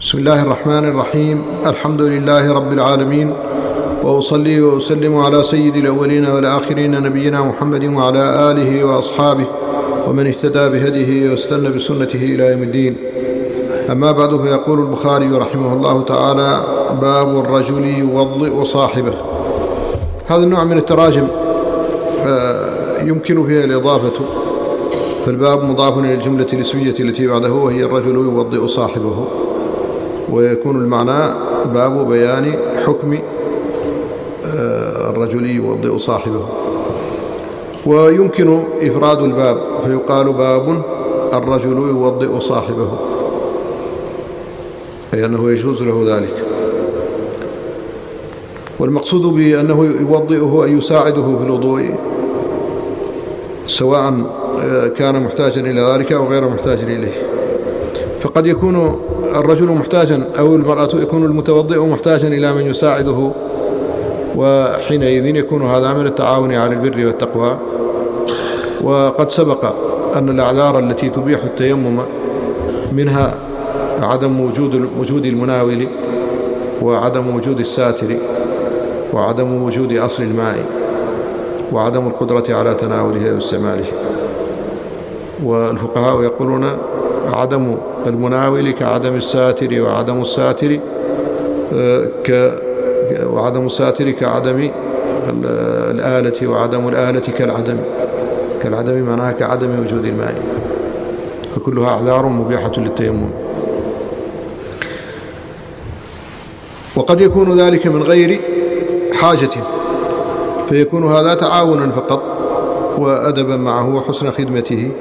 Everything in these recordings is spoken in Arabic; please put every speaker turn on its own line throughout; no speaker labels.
بسم الله الرحمن الرحيم. الحمد لله رب العالمين، وأصلي وأسلم على سيد الأولين والآخرين نبينا محمد وعلى آله وأصحابه ومن اهتدى بهديه واستنى بسنته إلى يوم الدين. أما بعد، فيقول البخاري رحمه الله تعالى: باب الرجل يوضئ صاحبه. هذا النوع من التراجم يمكن فيها الإضافة، فالباب مضاف إلى الجملة الاسمية التي بعده، وهي الرجل يوضئ صاحبه، ويكون المعنى باب بيان حكم الرجل يوضئ صاحبه. ويمكن إفراد الباب فيقال باب الرجل يوضئ صاحبه، أي أنه يجوز له ذلك. والمقصود بأنه يوضئه أن يساعده في الوضوء، سواء كان محتاجا إلى ذلك أو غير محتاج إليه. فقد يكون الرجل محتاجا، أو المرأة يكون المتوضئ محتاجا إلى من يساعده، وحينئذ يكون هذا من التعاون على البر والتقوى. وقد سبق أن الأعذار التي تبيح التيمم منها عدم وجود المناول، وعدم وجود الساتر، وعدم وجود أصل الماء، وعدم القدرة على تناوله واستعماله. والفقهاء يقولون عدم المناول كعدم الساتر، وعدم الساتر كعدم الآلة، وعدم الآلة كالعدم معناها كعدم وجود الماء، فكلها أعذار مبيحة للتيمم. وقد يكون ذلك من غير حاجة، فيكون هذا تعاونا فقط وأدبا معه وحسن خدمته،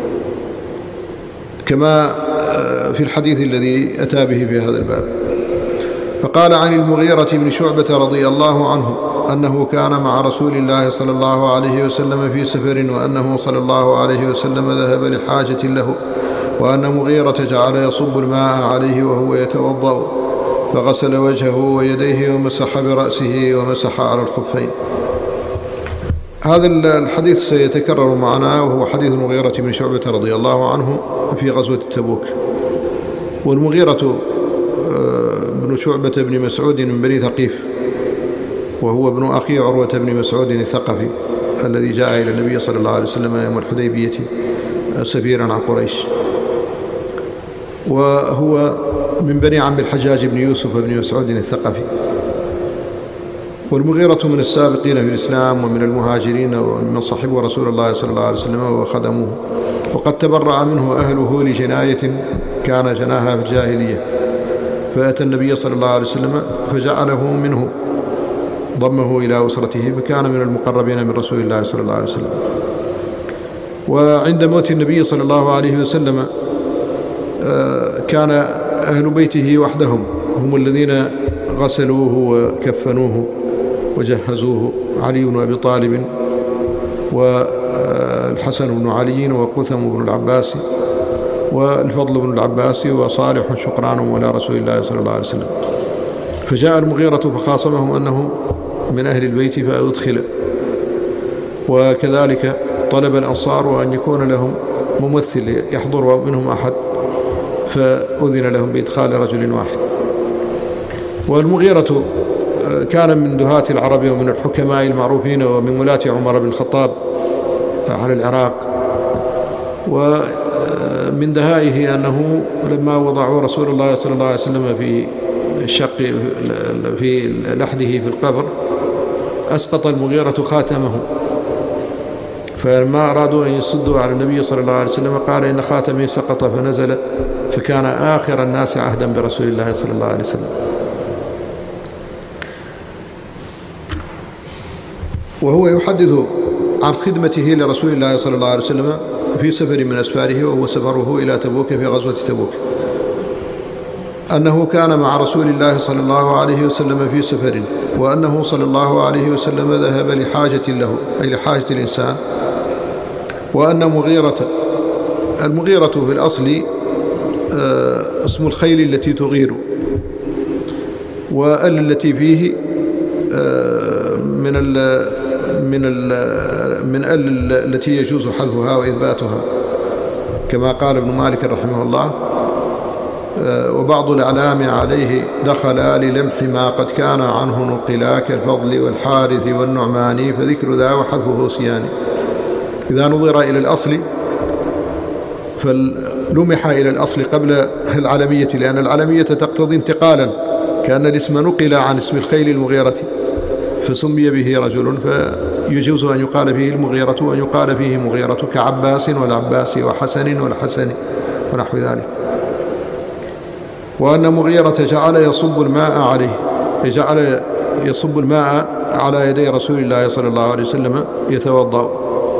كما في الحديث الذي أتى به في هذا الباب. فقال عن المغيرة بن شعبة رضي الله عنه أنه كان مع رسول الله صلى الله عليه وسلم في سفر، وأنه صلى الله عليه وسلم ذهب لحاجة له، وأن مغيرة جعل يصب الماء عليه وهو يتوضأ، فغسل وجهه ويديه ومسح برأسه ومسح على الخفين. هذا الحديث سيتكرر معنا، وهو حديث المغيرة بن شعبة رضي الله عنه في غزوة تبوك. والمغيرة بن شعبة بن مسعود من بني ثقيف، وهو ابن أخي عروة بن مسعود الثقفي الذي جاء إلى النبي صلى الله عليه وسلم يوم الحديبية سفيرا عن قريش، وهو من بني عم الحجاج بن يوسف بن مسعود الثقفي. والمغيرة من السابقين في الإسلام ومن المهاجرين ومن صحبوا رسول الله صلى الله عليه وسلم وخدموه، وقد تبرأ منه أهله لجناية كان جناها في الجاهلية، فأتى النبي صلى الله عليه وسلم فجعله منه، ضمه إلى أسرته، فكان من المقربين من رسول الله صلى الله عليه وسلم. وعند موت النبي صلى الله عليه وسلم كان أهل بيته وحدهم هم الذين غسلوه وكفنوه وجهزوه: علي بن أبي طالب، والحسن بن علي، وقثم بن العباس، والفضل بن العباس، وصالح شقران مولى رسول الله صلى الله عليه وسلم. فجاء المغيرة فخاصمهم أنه من أهل البيت فأدخل، وكذلك طلب الأنصار أن يكون لهم ممثل يحضر منهم أحد، فأذن لهم بإدخال رجل واحد. والمغيرة كان من دهاة العرب ومن الحكماء المعروفين، ومن ولاة عمر بن الخطاب على العراق. ومن دهائه أنه لما وضعوا رسول الله صلى الله عليه وسلم في لحده في القبر، أسقط المغيرة خاتمه، فلما أرادوا أن يصدوا على النبي صلى الله عليه وسلم قال: إن خاتمي سقط، فنزل، فكان آخر الناس عهدا برسول الله صلى الله عليه وسلم. وهو يحدث عن خدمته لرسول الله صلى الله عليه وسلم في سفر من أسفاره، وهو سفره إلى تبوك في غزوة تبوك، أنه كان مع رسول الله صلى الله عليه وسلم في سفر، وأنه صلى الله عليه وسلم ذهب لحاجة له، أي لحاجة الإنسان، وأن المغيرة في الأصل اسم الخيل التي تغير، وأل التي فيه من التي يجوز حذفها وإثباتها، كما قال ابن مالك رحمه الله: وبعض الأعلام عليه دخلا للمح ما قد كان عنه نقلا كالفضل والحارث والنعماني فذكر ذا وحذفه صياني. إذا نظر إلى الأصل فلمح إلى الأصل قبل العلمية، لأن العلمية تقتضي انتقالا، كأن الاسم نقل عن اسم الخيل المغيرة فسمي به رجل، فيجوز أن يقال فيه المغيرة وأن يقال فيه مغيرة كعباس والعباس وحسن والحسن ونحو ذلك. وأن مغيرة جعل يصب الماء عليه، جعل يصب الماء على يدي رسول الله صلى الله عليه وسلم يتوضأ.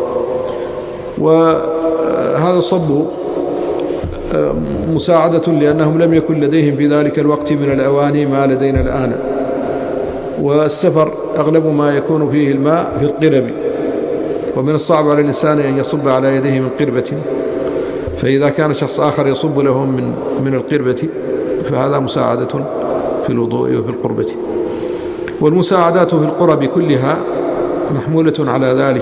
وهذا الصب مساعدة لأنهم لم يكن لديهم في ذلك الوقت من الأواني ما لدينا الآن، والسفر أغلب ما يكون فيه الماء في القرب، ومن الصعب على الإنسان أن يصب على يديه من قربة، فإذا كان شخص آخر يصب لهم من القربة فهذا مساعدة في الوضوء وفي القربة. والمساعدات في القرب كلها محمولة على ذلك.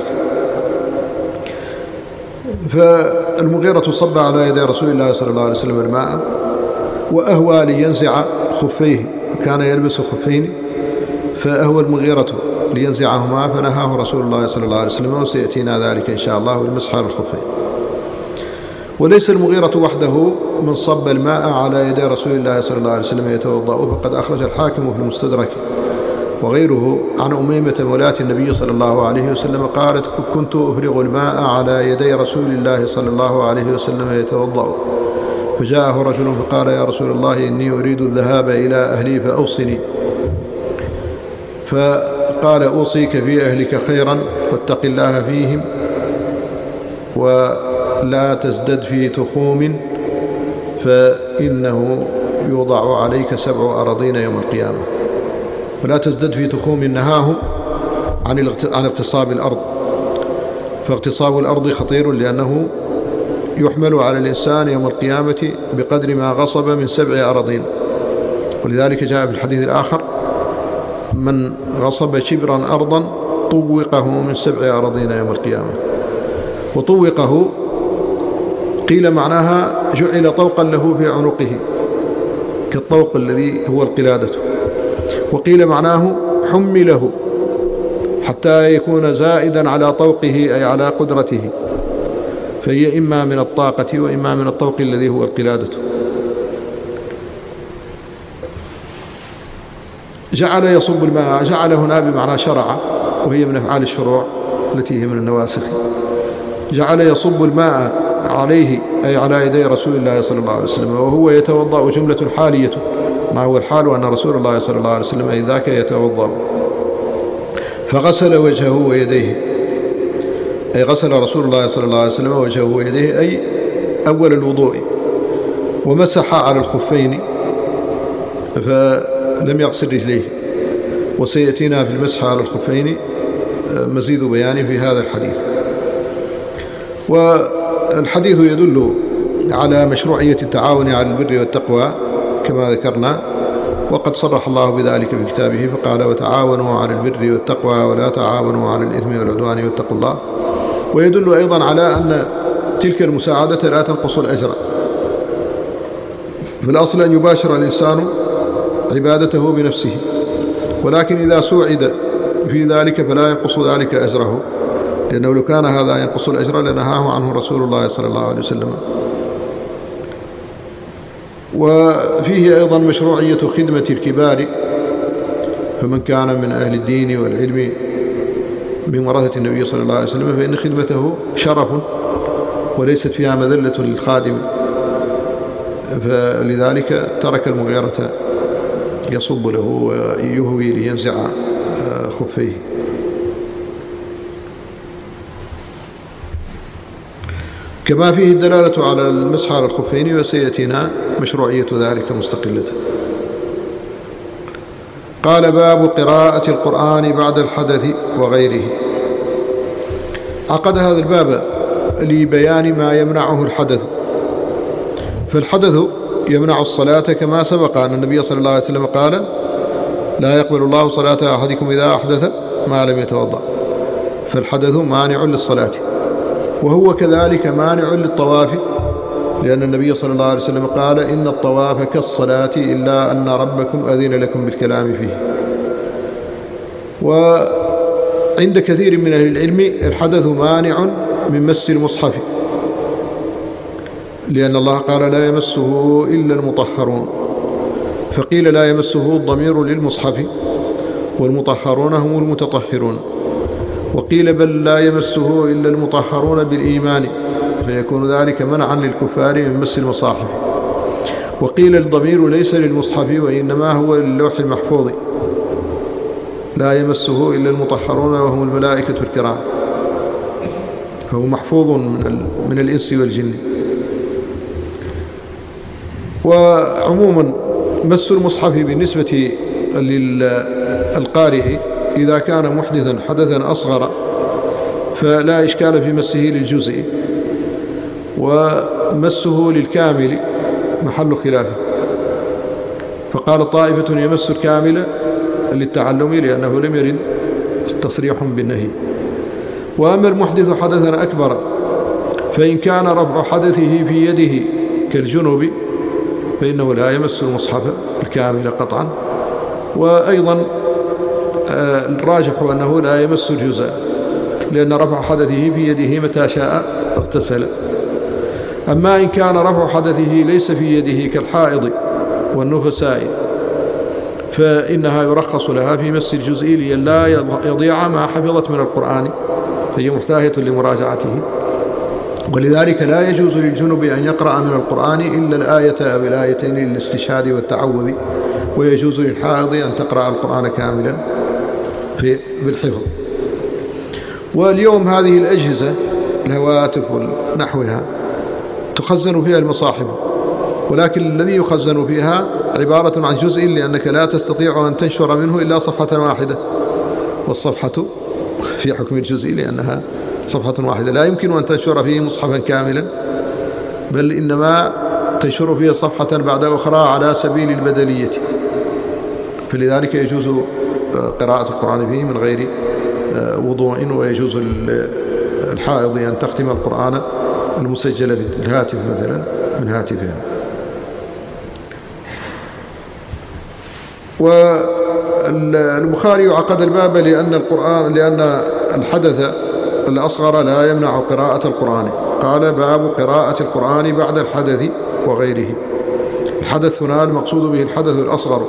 فالمغيرة صب على يدي رسول الله صلى الله عليه وسلم الماء وأهوى لينزع خفيه، كان يلبس خفين، فأهوى المغيرة لينزعهما فنهاه رسول الله صلى الله عليه وسلم، وسيأتينا ذلك إن شاء الله بالمسح على الخفين. وليس المغيرة وحده من صب الماء على يدي رسول الله صلى الله عليه وسلم يتوضأ، فقد أخرج الحاكم في المستدرك وغيره عن أميمة مولاة النبي صلى الله عليه وسلم قالت: كنت أفرغ الماء على يدي رسول الله صلى الله عليه وسلم يتوضأ، فجاءه رجل فقال: يا رسول الله إني أريد الذهاب إلى أهلي فأوصني. فقال: أوصيك في أهلك خيرا واتق الله فيهم ولا تزدد في تخوم فإنه يوضع عليك 7 أراضين يوم القيامة. ولا تزدد في تخوم نهاهم عن اغتصاب الأرض، فاغتصاب الأرض خطير لأنه يحمل على الإنسان يوم القيامة بقدر ما غصب من 7 أراضين. ولذلك جاء في الحديث الآخر: من غصب شبرا أرضا طوقه من 7 أراضين يوم القيامة. وطوقه قيل معناها جعل طوقا له في عنقه كالطوق الذي هو القلادة، وقيل معناه حمله حتى يكون زائدا على طوقه أي على قدرته، فهي إما من الطاقة وإما من الطوق الذي هو القلادة. جعل يصب الماء، جعل هنا بمعنى شرع، وهي من أفعال الشروع التي هي من النواسخ. جعل يصب الماء عليه أي على يدي رسول الله صلى الله عليه وسلم وهو يتوضأ، جملة حالية، ما هو الحال أن رسول الله صلى الله عليه وسلم أي ذاك يتوضأ. فغسل وجهه ويديه، أي غسل رسول الله صلى الله عليه وسلم وجهه ويديه أي أول الوضوء، ومسح على الخفين فلم يغسل رجليه، وسيأتينا في المسح على الخفين مزيد بيان في هذا الحديث. والحديث يدل على مشروعية التعاون على البر والتقوى كما ذكرنا، وقد صرح الله بذلك في كتابه فقال: وتعاونوا على البر والتقوى ولا تعاونوا على الإثم والعدوان واتقوا الله. ويدل أيضا على أن تلك المساعدة لا تنقص الأجر، في الأصل أن يباشر الإنسان عبادته بنفسه، ولكن إذا سوعد في ذلك فلا ينقص ذلك أجره، لأنه لو كان هذا ينقص الأجر لنهاه عنه رسول الله صلى الله عليه وسلم. وفيه أيضا مشروعية خدمة الكبار، فمن كان من أهل الدين والعلم من ورثة النبي صلى الله عليه وسلم فإن خدمته شرف وليست فيها مذلة للخادم، فلذلك ترك المغيرة يصب له ويهوي لينزع خفيه. كما فيه الدلالة على المسح على الخفين، وسيأتينا مشروعية ذلك مستقلة. قال: باب قراءة القرآن بعد الحدث وغيره. عقد هذا الباب لبيان ما يمنعه الحدث، فالحدث يمنع الصلاة كما سبق أن النبي صلى الله عليه وسلم قال: لا يقبل الله صلاة أحدكم إذا أحدث ما لم يتوضأ، فالحدث مانع للصلاة، وهو كذلك مانع للطواف لأن النبي صلى الله عليه وسلم قال إن الطواف كالصلاة إلا أن ربكم أذن لكم بالكلام فيه. وعند كثير من أهل العلم الحدث مانع من مس المصحف، لأن الله قال لا يمسه إلا المطهرون، فقيل لا يمسه الضمير للمصحف والمطهرون هم المتطهرون، وقيل بل لا يمسه إلا المطهرون بالإيمان، فيكون ذلك منعا للكفار من مس المصاحف. وقيل الضمير ليس للمصحف وإنما هو للوح المحفوظ، لا يمسه إلا المطهرون وهم الملائكة الكرام، فهو محفوظ من الإنس والجن. وعموما مس المصحف بالنسبة للقارئ إذا كان محدثا حدثا أصغر فلا إشكال في مسه للجزء، ومسه للكامل محل خلافه، فقال طائفة يمس الكامل للتعلم لأنه لم يرد تصريح بالنهي. وأما المحدث حدثا أكبر فإن كان رفع حدثه في يده كالجنوب فإنه لا يمس المصحف الكامل قطعا. وأيضا الراجح أنه لا يمس الجزء، لأن رفع حدثه في يده متى شاء اغتسل. أما إن كان رفع حدثه ليس في يده كالحائض والنفساء فإنها يرخص لها في مس الجزء لئلا يضيع ما حفظت من القرآن، فهي محتاجة لمراجعته. ولذلك لا يجوز للجنب أن يقرأ من القرآن إلا الآية أو الآيتين للاستشهاد والتعوذ، ويجوز للحائض أن تقرأ القرآن كاملا بالحفظ. واليوم هذه الأجهزة الهواتف ونحوها تخزن فيها المصاحف، ولكن الذي يخزن فيها عبارة عن جزء، لأنك لا تستطيع أن تنشر منه إلا صفحة واحدة، والصفحة في حكم الجزء لأنها صفحة واحدة، لا يمكن أن تنشر فيه مصحفا كاملا، بل إنما تنشر فيه صفحة بعد أخرى على سبيل البدلية. فلذلك يجوز قراءة القرآن فيه من غير وضوء، ويجوز الحائض أن تختم القرآن المسجل بالهاتف مثلا من هاتفها. والبخاري عقد الباب لأن الحدث الأصغر لا يمنع قراءة القرآن، قال باب قراءة القرآن بعد الحدث وغيره. الحدث هنا المقصود به الحدث الأصغر.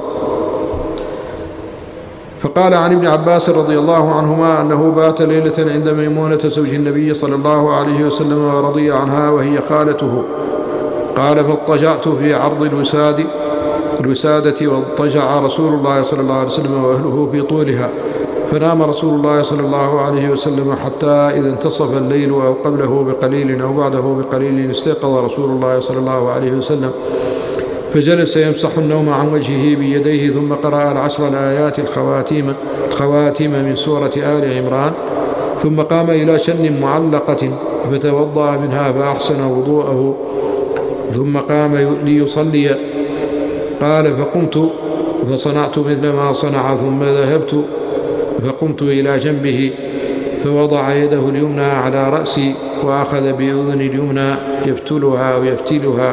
فقال عن ابن عباس رضي الله عنهما أنه بات ليلة عند ميمونة زوج النبي صلى الله عليه وسلم ورضي عنها وهي خالته، قال فاضطجعت في عرض الوسادة واضطجع رسول الله صلى الله عليه وسلم وأهله في طولها، فنام رسول الله صلى الله عليه وسلم حتى إذا انتصف الليل أو قبله بقليل أو بعده بقليل استيقظ رسول الله صلى الله عليه وسلم فجلس يمسح النوم عن وجهه بيديه، ثم قرأ العشر الآيات الخواتيم من سورة آل عمران، ثم قام إلى شن معلقة فتوضأ منها فأحسن وضوءه، ثم قام ليصلي، قال فقمت فصنعت مثل ما صنع، ثم ذهبت فقمت إلى جنبه فوضع يده اليمنى على رأسي وأخذ بأذن اليمنى يفتلها أو يفتلها،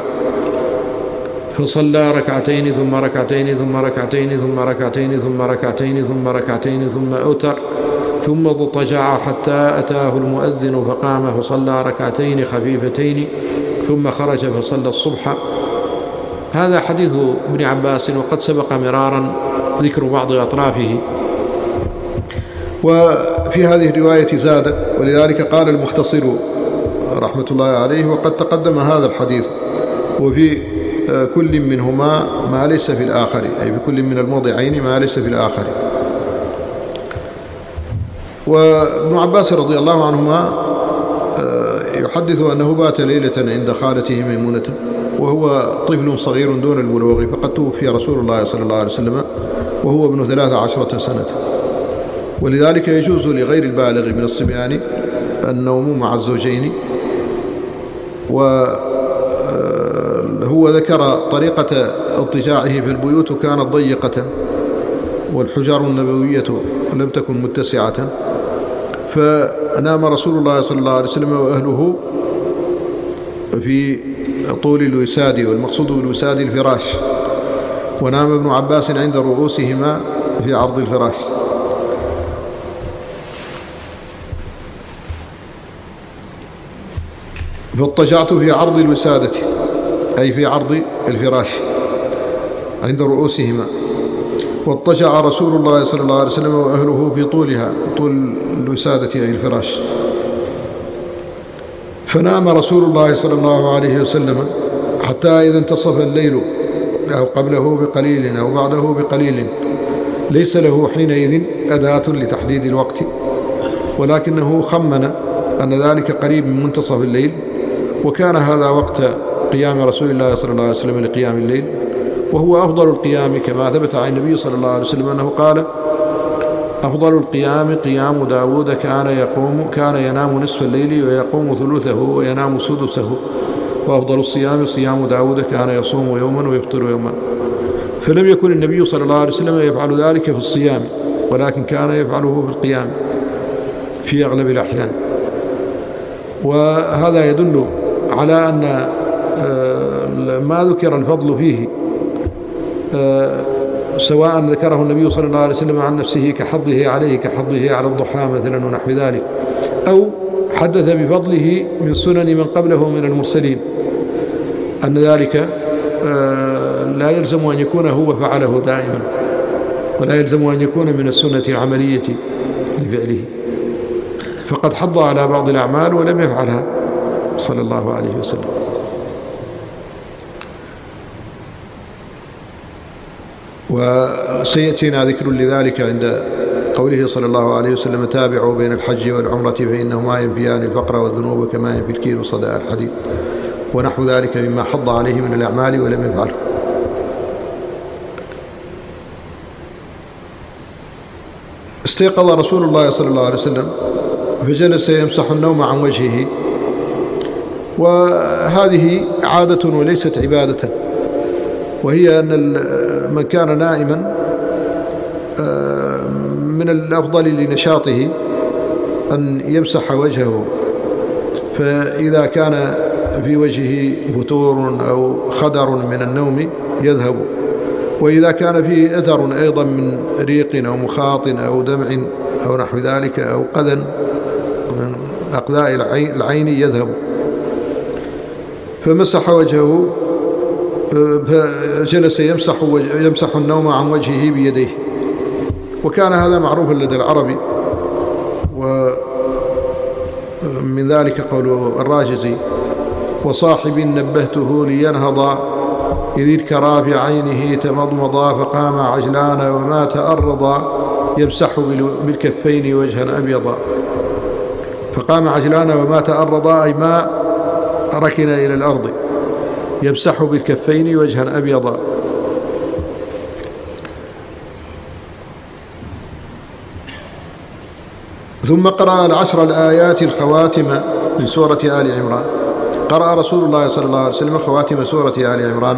فصلى ركعتين ثم ركعتين ثم ركعتين ثم ركعتين ثم ركعتين ثم ركعتين ثم أوتر، ثم اضطجع حتى أتاه المؤذن فقام فصلى ركعتين خفيفتين ثم خرج فصلى الصبح. هذا حديث ابن عباس، وقد سبق مرارا ذكر بعض أطرافه. وفي هذه الرواية زاد، ولذلك قال المختصر رحمة الله عليه وقد تقدم هذا الحديث، وفي كل منهما ما ليس في الآخر، أي في كل من الموضعين ما ليس في الآخر. وابن عباس رضي الله عنهما يحدث أنه بات ليلة عند خالته ميمونة وهو طفل صغير دون البلوغ، فقد توفي رسول الله صلى الله عليه وسلم وهو ابن 13 سنة، ولذلك يجوز لغير البالغ من الصبيان النوم مع الزوجين. وهو ذكر طريقة اضطجاعه في البيوت كانت ضيقة والحجار النبوية لم تكن متسعة، فنام رسول الله صلى الله عليه وسلم وأهله في طول الوساد، والمقصود بالوساد الفراش. ونام ابن عباس عند رؤوسهما في عرض الفراش. فاضطجعت في عرض الوسادة، أي في عرض الفراش عند رؤوسهما. واضطجع رسول الله صلى الله عليه وسلم وأهله في طولها، طول الوسادة أي الفراش. فنام رسول الله صلى الله عليه وسلم حتى إذا انتصف الليل، أو قبله بقليل أو بعده بقليل، ليس له حينئذ أداة لتحديد الوقت، ولكنه خمن أن ذلك قريب من منتصف الليل، وكان هذا وقت قيام رسول الله صلى الله عليه وسلم لقيام الليل، وهو أفضل القيام كما ثبت عن النبي صلى الله عليه وسلم أنه قال: أفضل القيام قيام داود، كان ينام نصف الليل ويقوم ثلثه وينام سدسه، وأفضل الصيام صيام داود كان يصوم يوما ويفطر يوما. فلم يكن النبي صلى الله عليه وسلم يفعل ذلك في الصيام، ولكن كان يفعله في القيام في أغلب الأحيان. وهذا يدل على أن ما ذكر الفضل فيه سواء ذكره النبي صلى الله عليه وسلم عن نفسه كحظه عليه، كحظه على الضحى مثلا ونحو ذلك، أو حدث بفضله من سنن من قبله من المرسلين، أن ذلك لا يلزم أن يكون هو فعله دائما، ولا يلزم أن يكون من السنة العملية لفعله، فقد حض على بعض الأعمال ولم يفعلها صلى الله عليه وسلم. وسيأتينا ذكر لذلك عند قوله صلى الله عليه وسلم: تابعوا بين الحج والعمرة فإنهما ينفيان الفقر والذنوب كما ينفي الكير صدى الحديد، ونحو ذلك مما حض عليه من الأعمال ولم يفعله. استيقظ رسول الله صلى الله عليه وسلم فجلس يمسح النوم عن وجهه، وهذه عادة وليست عبادة، وهي أن من كان نائما من الأفضل لنشاطه أن يمسح وجهه، فإذا كان في وجهه فتور أو خدر من النوم يذهب، وإذا كان فيه أثر أيضا من ريق أو مخاط أو دمع أو نحو ذلك أو قذى من أقذاء العين يذهب. فمسح وجهه، فجلس يمسح النوم عن وجهه بيديه، وكان هذا معروفا لدى العرب. ومن ذلك قول الراجزي: وصاحب نبهته لينهض إذ الكرى في عينه تمضمضا فقام عجلان وما تأرض يمسح بالكفين وجها أبيضا. فقام عجلان وما تأرض أي ما ركن إلى الأرض، يمسح بالكفين وجها أبيضا. ثم قرأ العشر الآيات الخواتم من سورة آل عمران. قرأ رسول الله صلى الله عليه وسلم خواتم سورة آل عمران: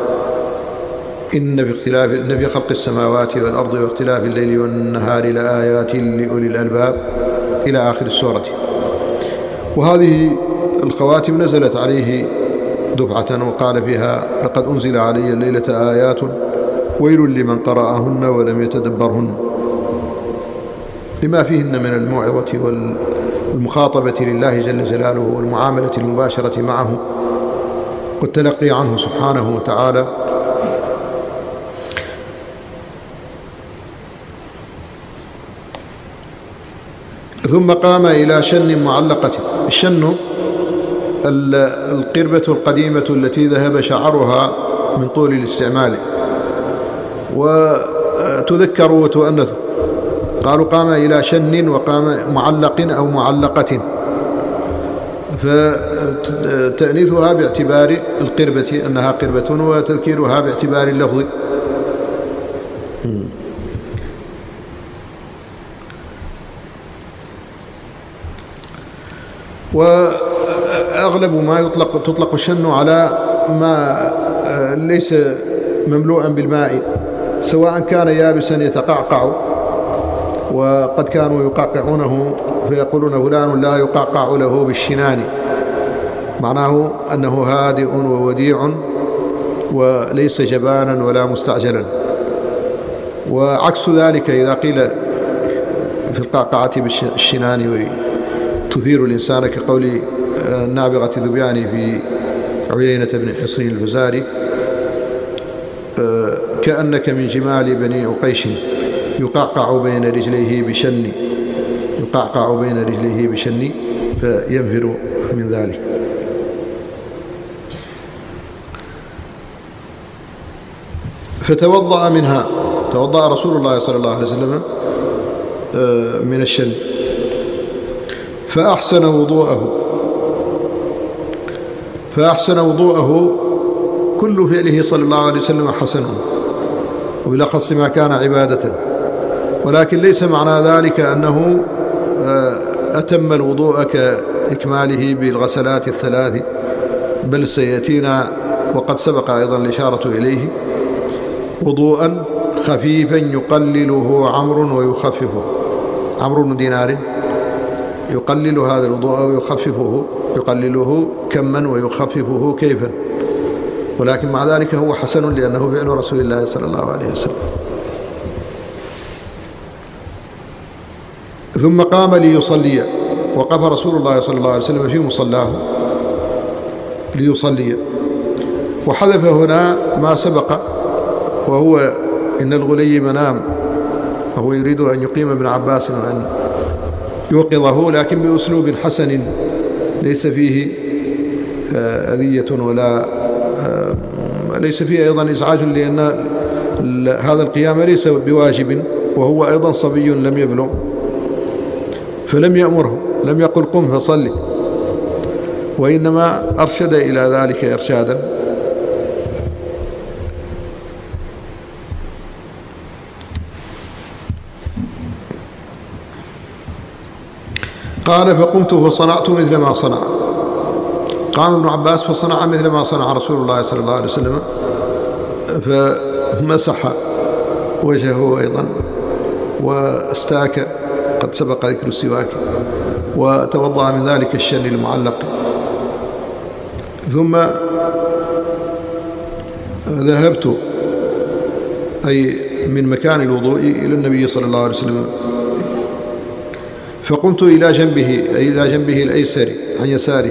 إن في خلق السماوات والأرض واختلاف الليل والنهار لآيات لأولي الألباب إلى آخر السورة. وهذه الخواتم نزلت عليه دفعة، وقال فيها: لقد أنزل علي الليلة آيات ويل لمن قرأهن ولم يتدبرهن، لما فيهن من الموعظة والمخاطبة لله جل جلاله والمعاملة المباشرة معه والتلقي عنه سبحانه وتعالى. ثم قام إلى شن معلقة. الشن القربة القديمة التي ذهب شعرها من طول الاستعمال، وتذكر وتؤنث. قالوا قام إلى شن، وقام معلق أو معلقة، فتأنيثها باعتبار القربة أنها قربة، وتذكيرها باعتبار اللفظ. وأغلب ما تطلق الشن على ما ليس مملوءا بالماء، سواء كان يابسا يتقعقع، وقد كانوا يقعقعونه فيقولون فلان لا يقعقع له بالشنان، معناه أنه هادئ ووديع وليس جبانا ولا مستعجلا. وعكس ذلك إذا قيل في القعقعة بالشنان وتثير الإنسان كقول النابغة ذبياني في عيينة بن حصن الفزاري: كأنك من جمال بني عقيش يقعقع بين رجليه بشن، يقعقع بين رجليه بشن فينفر من ذلك. فتوضأ منها، توضأ رسول الله صلى الله عليه وسلم من الشن فأحسن وضوءه. كل فعله صلى الله عليه وسلم حسن، وبالأخص ما كان عبادة، ولكن ليس معنى ذلك أنه أتم الوضوء كإكماله بالغسلات الثلاث، بل سيأتينا وقد سبق أيضا الإشارة إليه: وضوءا خفيفا يقلله عمرو ويخففه. عمرو بن دينار يقلل هذا الوضوء ويخففه، يقلله كما ويخففه كيفا، ولكن مع ذلك هو حسن لأنه فعل رسول الله صلى الله عليه وسلم. ثم قام ليصلي، وقف رسول الله صلى الله عليه وسلم في مصلاه ليصلي، وحذف هنا ما سبق، وهو إن الغليم نام، وهو يريد أن يقيم ابن عباس وأن يوقظه، لكن بأسلوب حسن ليس فيه أذية ولا ليس فيه أيضا إزعاج، لأن هذا القيام ليس بواجب، وهو أيضا صبي لم يبلغ، فلم يأمره، لم يقل قم فصلي، وإنما أرشد إلى ذلك إرشادا. قال: فقمت فصنعت مثل ما صنع. قام ابن عباس فصنع مثل ما صنع رسول الله صلى الله عليه وسلم، فمسح وجهه أيضا واستاك، قد سبق ذكر السواك، وتوضأ من ذلك الشن المعلق. ثم ذهبت أي من مكان الوضوء إلى النبي صلى الله عليه وسلم، فقمت إلى جنبه، أي إلى جنبه الأيسر عن يساره،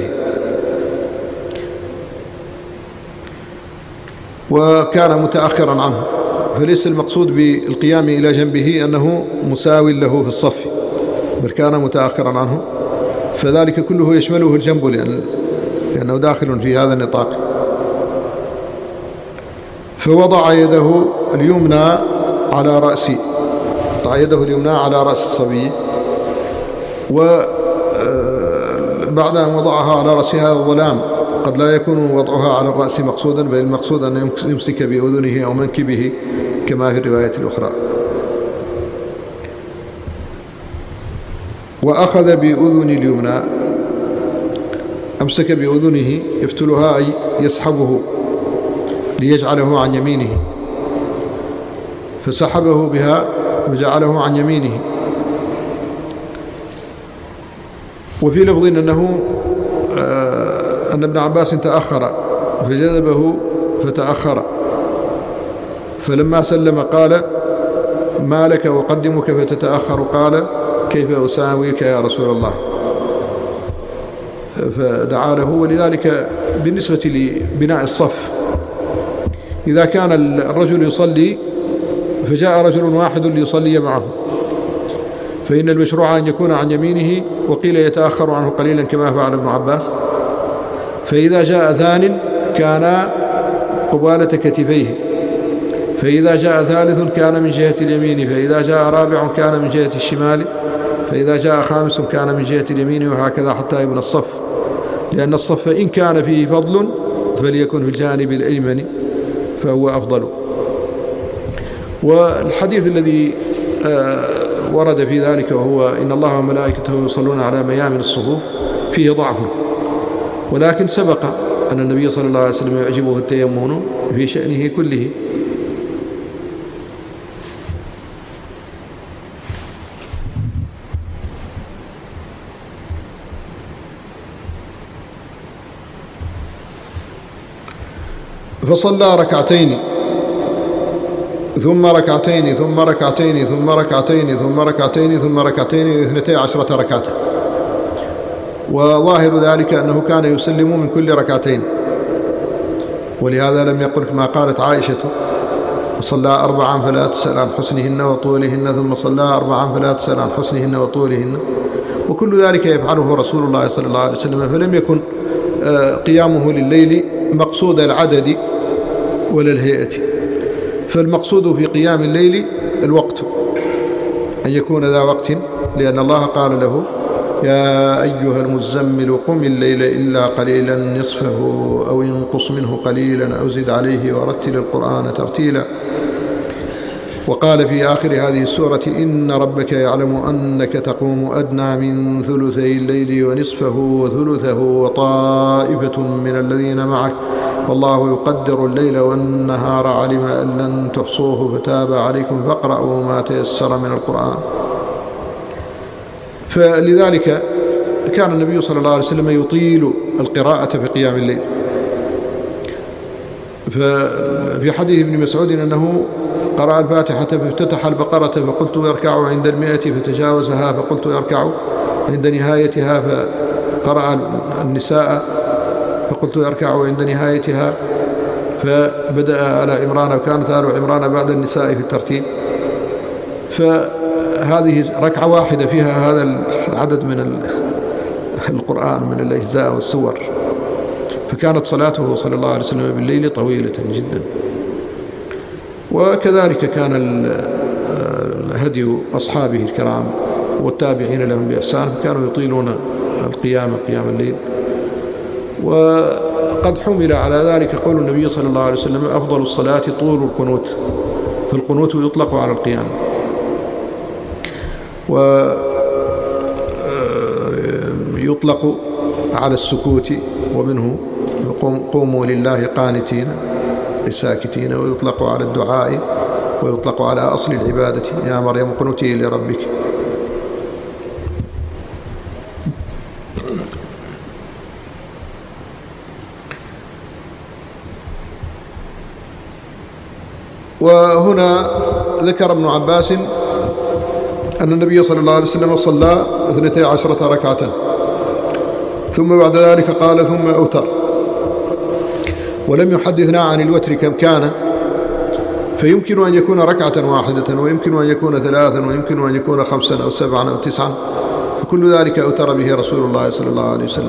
وكان متأخرا عنه، فليس المقصود بالقيام إلى جنبه أنه مساو له في الصف، بل كان متأخرا عنه، فذلك كله يشمله الجنب لأنه داخل في هذا النطاق. فوضع يده اليمنى على رأسي، وضع يده اليمنى على رأس الصبي، وبعد أن وضعها على رأس هذا الظلام، قد لا يكون وضعها على الرأس مقصودا، بل المقصود أن يمسك بأذنه أو منكبه كما في الرواية الأخرى. وأخذ بأذن اليمنى، أمسك بأذنه يفتلها، أي يسحبه ليجعله عن يمينه، فسحبه بها وجعله عن يمينه. وفي لفظ أن ابن عباس تأخر فجذبه فتأخر، فلما سلم قال: ما لك أقدمك فتتأخر؟ قال: كيف أساويك يا رسول الله؟ فدعا له. ولذلك بالنسبة لبناء الصف، إذا كان الرجل يصلي فجاء رجل واحد ليصلي معه، فإن المشروع أن يكون عن يمينه، وقيل يتأخر عنه قليلا كما فعل ابن عباس. فإذا جاء ثان كان قبالة كتفيه، فإذا جاء ثالث كان من جهة اليمين، فإذا جاء رابع كان من جهة الشمال، فإذا جاء خامس كان من جهة اليمين، وهكذا حتى يبنى الصف، لأن الصف إن كان فيه فضل فليكن في الجانب الأيمن فهو أفضل. والحديث الذي ورد في ذلك، وهو إن الله وملائكته يصلون على ميامن الصفوف، فيه ضعف، ولكن سبق أن النبي صلى الله عليه وسلم يعجبه التيمم في شأنه كله. فصلى ركعتين ثم ركعتين ثم ركعتين ثم ركعتين ثم ركعتين ثم ركعتين 12 ركعة. وظاهر ذلك أنه كان يسلم من كل ركعتين، ولهذا لم يقل ما قالت عائشة صلى 4 فلا تسأل عن حسنهن وطولهن، ثم صلى 4 فلا تسأل عن حسنهن وطولهن، وكل ذلك يفعله رسول الله صلى الله عليه وسلم. فلم يكن قيامه لليل مقصود العدد ولا الهيئة، فالمقصود في قيام الليل الوقت، أن يكون ذا وقت، لأن الله قال له: يا أيها المزمل قم الليل إلا قليلا نصفه أو ينقص منه قليلا أو زد عليه ورتل القرآن ترتيلا. وقال في آخر هذه السورة: إن ربك يعلم أنك تقوم أدنى من ثلثي الليل ونصفه وثلثه وطائفة من الذين معك والله يقدر الليل والنهار علم أن لن تحصوه فتاب عليكم فاقرأوا ما تيسر من القرآن. فلذلك كان النبي صلى الله عليه وسلم يطيل القراءة في قيام الليل. ففي حديث ابن مسعود أنه قرأ الفاتحة فافتتح البقرة فقلت يركع عند 100 فتجاوزها فقلت يركع عند نهايتها، فقرأ النساء فقلت يركع عند نهايتها، فبدأ آل عمران وكانت آل عمران بعد النساء في الترتيب. فهذه ركعة واحدة فيها هذا العدد من القرآن من الأجزاء والسور، فكانت صلاته صلى الله عليه وسلم بالليل طويلة جدا. وكذلك كان هدي أصحابه الكرام والتابعين لهم بإحسان، فكانوا يطيلون قيام الليل. وقد حمل على ذلك قول النبي صلى الله عليه وسلم: أفضل الصلاة طول القنوت، فالقنوت يطلق على القيام. ويطلق على السكوت، ومنه قوموا لله قانتين ساكتين، ويطلق على الدعاء، ويطلق على أصل العبادة: يا مريم قنتي لربك. وهنا ذكر ابن عباس أن النبي صلى الله عليه وسلم صلى 12 ركعة، ثم بعد ذلك قال: ثم أوتر. ولم يحدثنا عن الوتر كم كان، فيمكن أن يكون ركعة واحدة، ويمكن أن يكون 3، ويمكن أن يكون 5 أو 7 أو 9، فكل ذلك أوتر به رسول الله صلى الله عليه وسلم.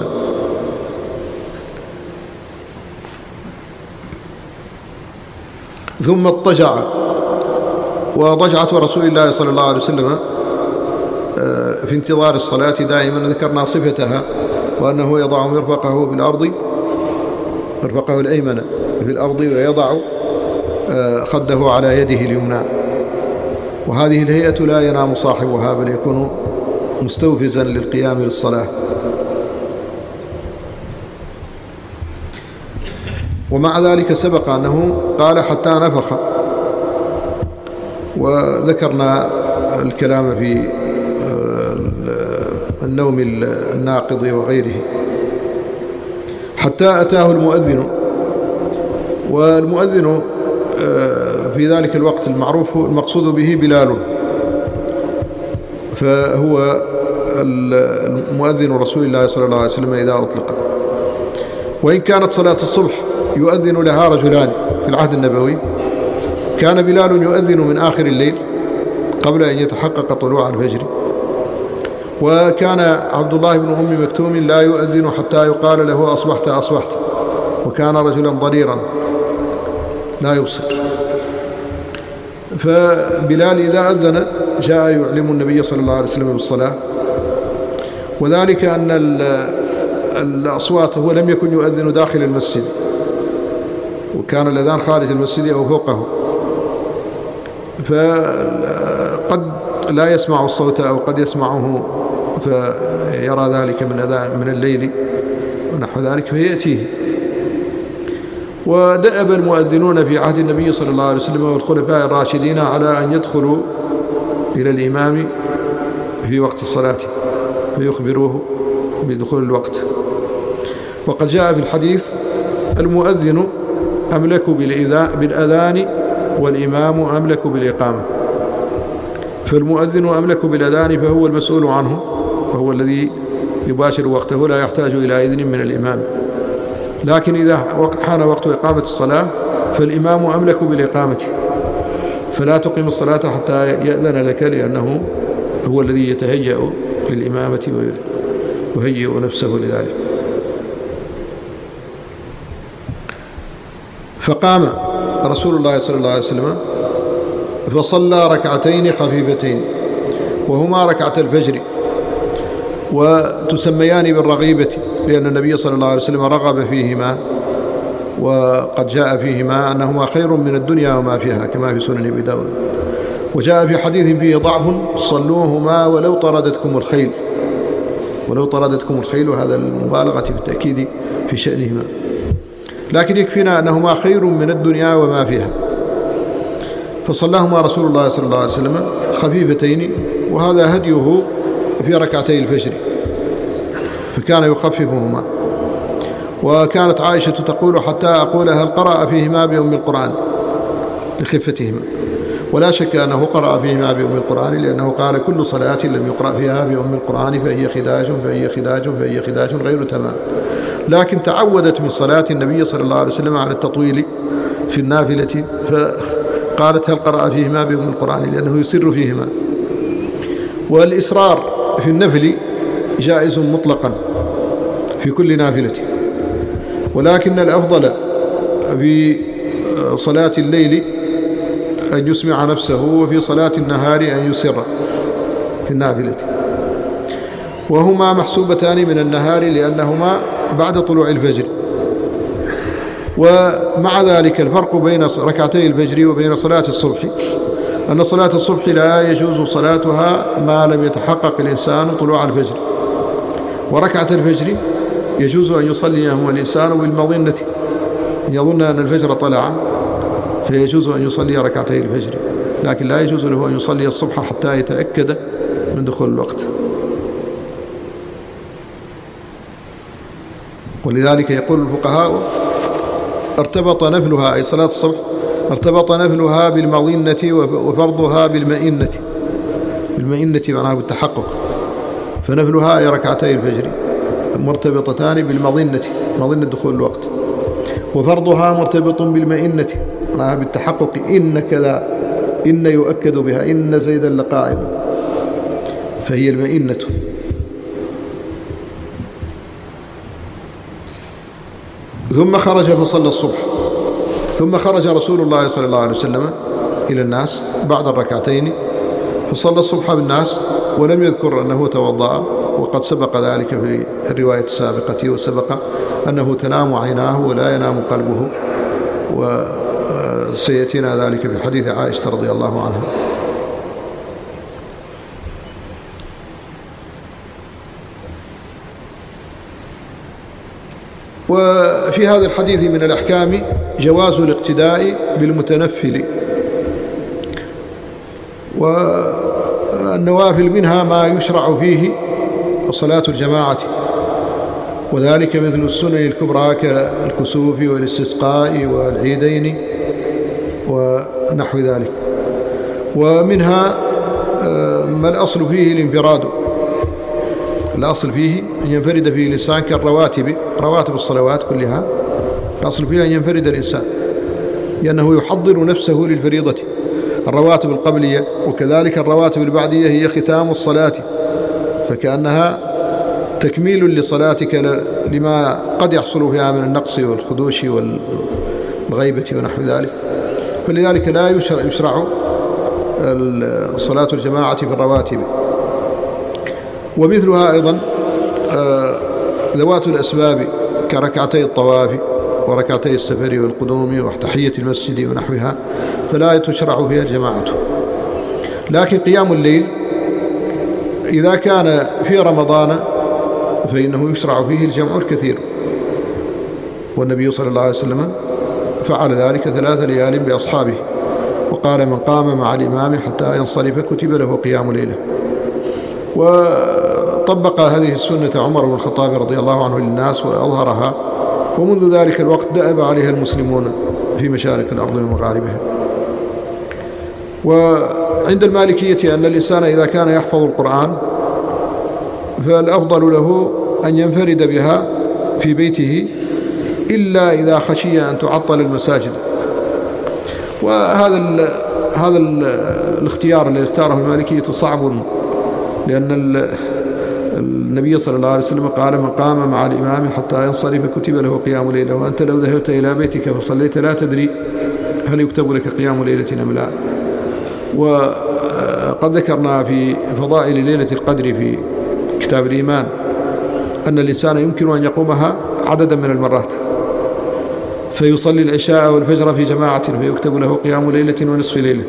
ثم اضطجع. وضجعة رسول الله صلى الله عليه وسلم في انتظار الصلاة دائما ذكرنا صفتها، وأنه يضع مرفقه في الأرض، مرفقه الأيمن في الأرض، ويضع خده على يده اليمنى. وهذه الهيئة لا ينام صاحبها، بل يكون مستوفزا للقيام للصلاة. ومع ذلك سبق أنه قال: حتى نفخ. وذكرنا الكلام في النوم الناقض وغيره، حتى أتاه المؤذن. والمؤذن في ذلك الوقت المعروف المقصود به بلال، فهو المؤذن رسول الله صلى الله عليه وسلم إذا أطلق. وإن كانت صلاة الصبح يؤذن لها رجلان في العهد النبوي، كان بلال يؤذن من آخر الليل قبل أن يتحقق طلوع الفجر، وكان عبد الله بن أم مكتوم لا يؤذن حتى يقال له: أصبحت أصبحت، وكان رجلا ضريرا لا يبصر. فبلال إذا أذن جاء يعلم النبي صلى الله عليه وسلم بالصلاة، وذلك أن الأصوات هو لم يكن يؤذن داخل المسجد، وكان الأذان خارج المسجد أو فوقه، فقد لا يسمع الصوت أو قد يسمعه فيرى ذلك من الليل ونحو ذلك فيأتيه. ودأب المؤذنون في عهد النبي صلى الله عليه وسلم والخلفاء الراشدين على أن يدخلوا إلى الإمام في وقت الصلاة فيخبروه بدخول الوقت. وقد جاء في الحديث: المؤذن أملك بالأذان والإمام أملك بالإقامة. فالمؤذن أملك بالأذان فهو المسؤول عنه، فهو الذي يباشر وقته لا يحتاج إلى إذن من الإمام. لكن إذا حان وقت إقامة الصلاة فالإمام أملك بالإقامة، فلا تقيم الصلاة حتى يأذن لك، لأنه هو الذي يتهيأ للإمامة ويهيئ نفسه لذلك. فقام رسول الله صلى الله عليه وسلم فصلى ركعتين خفيفتين وهما ركعة الفجر، وتسميان بالرغيبة لأن النبي صلى الله عليه وسلم رغب فيهما، وقد جاء فيهما أنهما خير من الدنيا وما فيها كما في سنن أبي داود. وجاء في حديث فيه ضعف: صلوهما ولو طردتكم الخيل. ولو طردتكم الخيل، وهذا المبالغة في التأكيد في شأنهما، لكن يكفينا أنهما خير من الدنيا وما فيها. فصلاهما رسول الله صلى الله عليه وسلم خفيفتين، وهذا هديه في ركعتي الفجر، فكان يخففهما. وكانت عائشة تقول: حتى أقول هل قرأ فيهما بأم القرآن لخفتهما. ولا شك أنه قرأ فيهما بأم القرآن، لأنه قال: كل صلاة لم يقرأ فيها بأم القرآن فهي خداج فهي خداج فهي خداج غير تمام. لكن تعودت من صلاة النبي صلى الله عليه وسلم على التطويل في النافلة، فقالت: هل قرأ فيهما بأم القرآن، لأنه يسر فيهما. والإسرار في النفل جائز مطلقا في كل نافلة، ولكن الأفضل في صلاة الليل أن يسمع نفسه، وفي صلاة النهار أن يسر في النافلة. وهما محسوبتان من النهار لأنهما بعد طلوع الفجر. ومع ذلك الفرق بين ركعتي الفجر وبين صلاة الصبح أن صلاة الصبح لا يجوز صلاتها ما لم يتحقق الإنسان طلوع الفجر، وركعة الفجر يجوز أن يصليها الإنسان بالمظنة، يظن أن الفجر طلع فيجوز أن يصلي ركعتي الفجر، لكن لا يجوز له أن يصلي الصبح حتى يتأكد من دخول الوقت. ولذلك يقول الفقهاء: ارتبط نفلها، أي صلاة الصبح ارتبط نفلها بالمظنة وفرضها بالمئنة. بالمئنة معناها بالتحقق، فنفلها أي ركعتي الفجر مرتبطتان بالمظنة، مظنة دخول الوقت، وفرضها مرتبط بالمئنة معناها بالتحقق، إن كذا، إن يؤكد بها، إن زيدا لقائم، فهي المئنة. ثم خرج فصلى الصبح. ثم خرج رسول الله صلى الله عليه وسلم إلى الناس بعد الركعتين فصلى الصبح بالناس، ولم يذكر أنه توضأ، وقد سبق ذلك في الرواية السابقة، وسبق أنه تنام عيناه ولا ينام قلبه، وسيأتينا ذلك في حديث عائشة رضي الله عنها. وفي هذا الحديث من الأحكام جواز الاقتداء بالمتنفل، والنوافل منها ما يشرع فيه صلاة الجماعة، وذلك مثل السنن الكبرى كالكسوف والاستسقاء والعيدين ونحو ذلك. ومنها ما الأصل فيه الانفراد، الأصل فيه أن ينفرد فيه الإنسان كالرواتب، رواتب الصلوات كلها الأصل فيها أن ينفرد الإنسان، لأنه يحضر نفسه للفريضة. الرواتب القبلية وكذلك الرواتب البعدية هي ختام الصلاة، فكأنها تكميل لصلاتك لما قد يحصل فيها من النقص والخدوش والغيبة ونحو ذلك. فلذلك لا يشرع صلاة الجماعة في الرواتب. ومثلها أيضا ذوات الأسباب كركعتي الطواف وركعتي السفر والقدوم وتحية المسجد ونحوها، فلا تشرع فيها الجماعة. لكن قيام الليل إذا كان في رمضان فإنه يشرع فيه الجمع الكثير، والنبي صلى الله عليه وسلم فعل ذلك 3 ليال بأصحابه، وقال: من قام مع الإمام حتى ينصرف كتب له قيام ليلة. وطبق هذه السنة عمر بن الخطاب رضي الله عنه للناس وأظهرها، ومنذ ذلك الوقت دأب عليها المسلمون في مشارق الأرض ومغاربها. وعند المالكية أن الإنسان إذا كان يحفظ القرآن فالأفضل له أن ينفرد بها في بيته إلا إذا خشي أن تعطل المساجد. وهذا الاختيار الذي اختاره المالكية صعب، لأن النبي صلى الله عليه وسلم قال: من قام مع الإمام حتى ينصرف كتب له قيام ليلة، وأنت لو ذهبت إلى بيتك فصليت لا تدري هل يكتب لك قيام ليلة أم لا. وقد ذكرنا في فضائل ليلة القدر في كتاب الإيمان أن الإنسان يمكن أن يقومها عددا من المرات، فيصلي العشاء والفجر في جماعة فيكتب له قيام ليلة ونصف ليلة،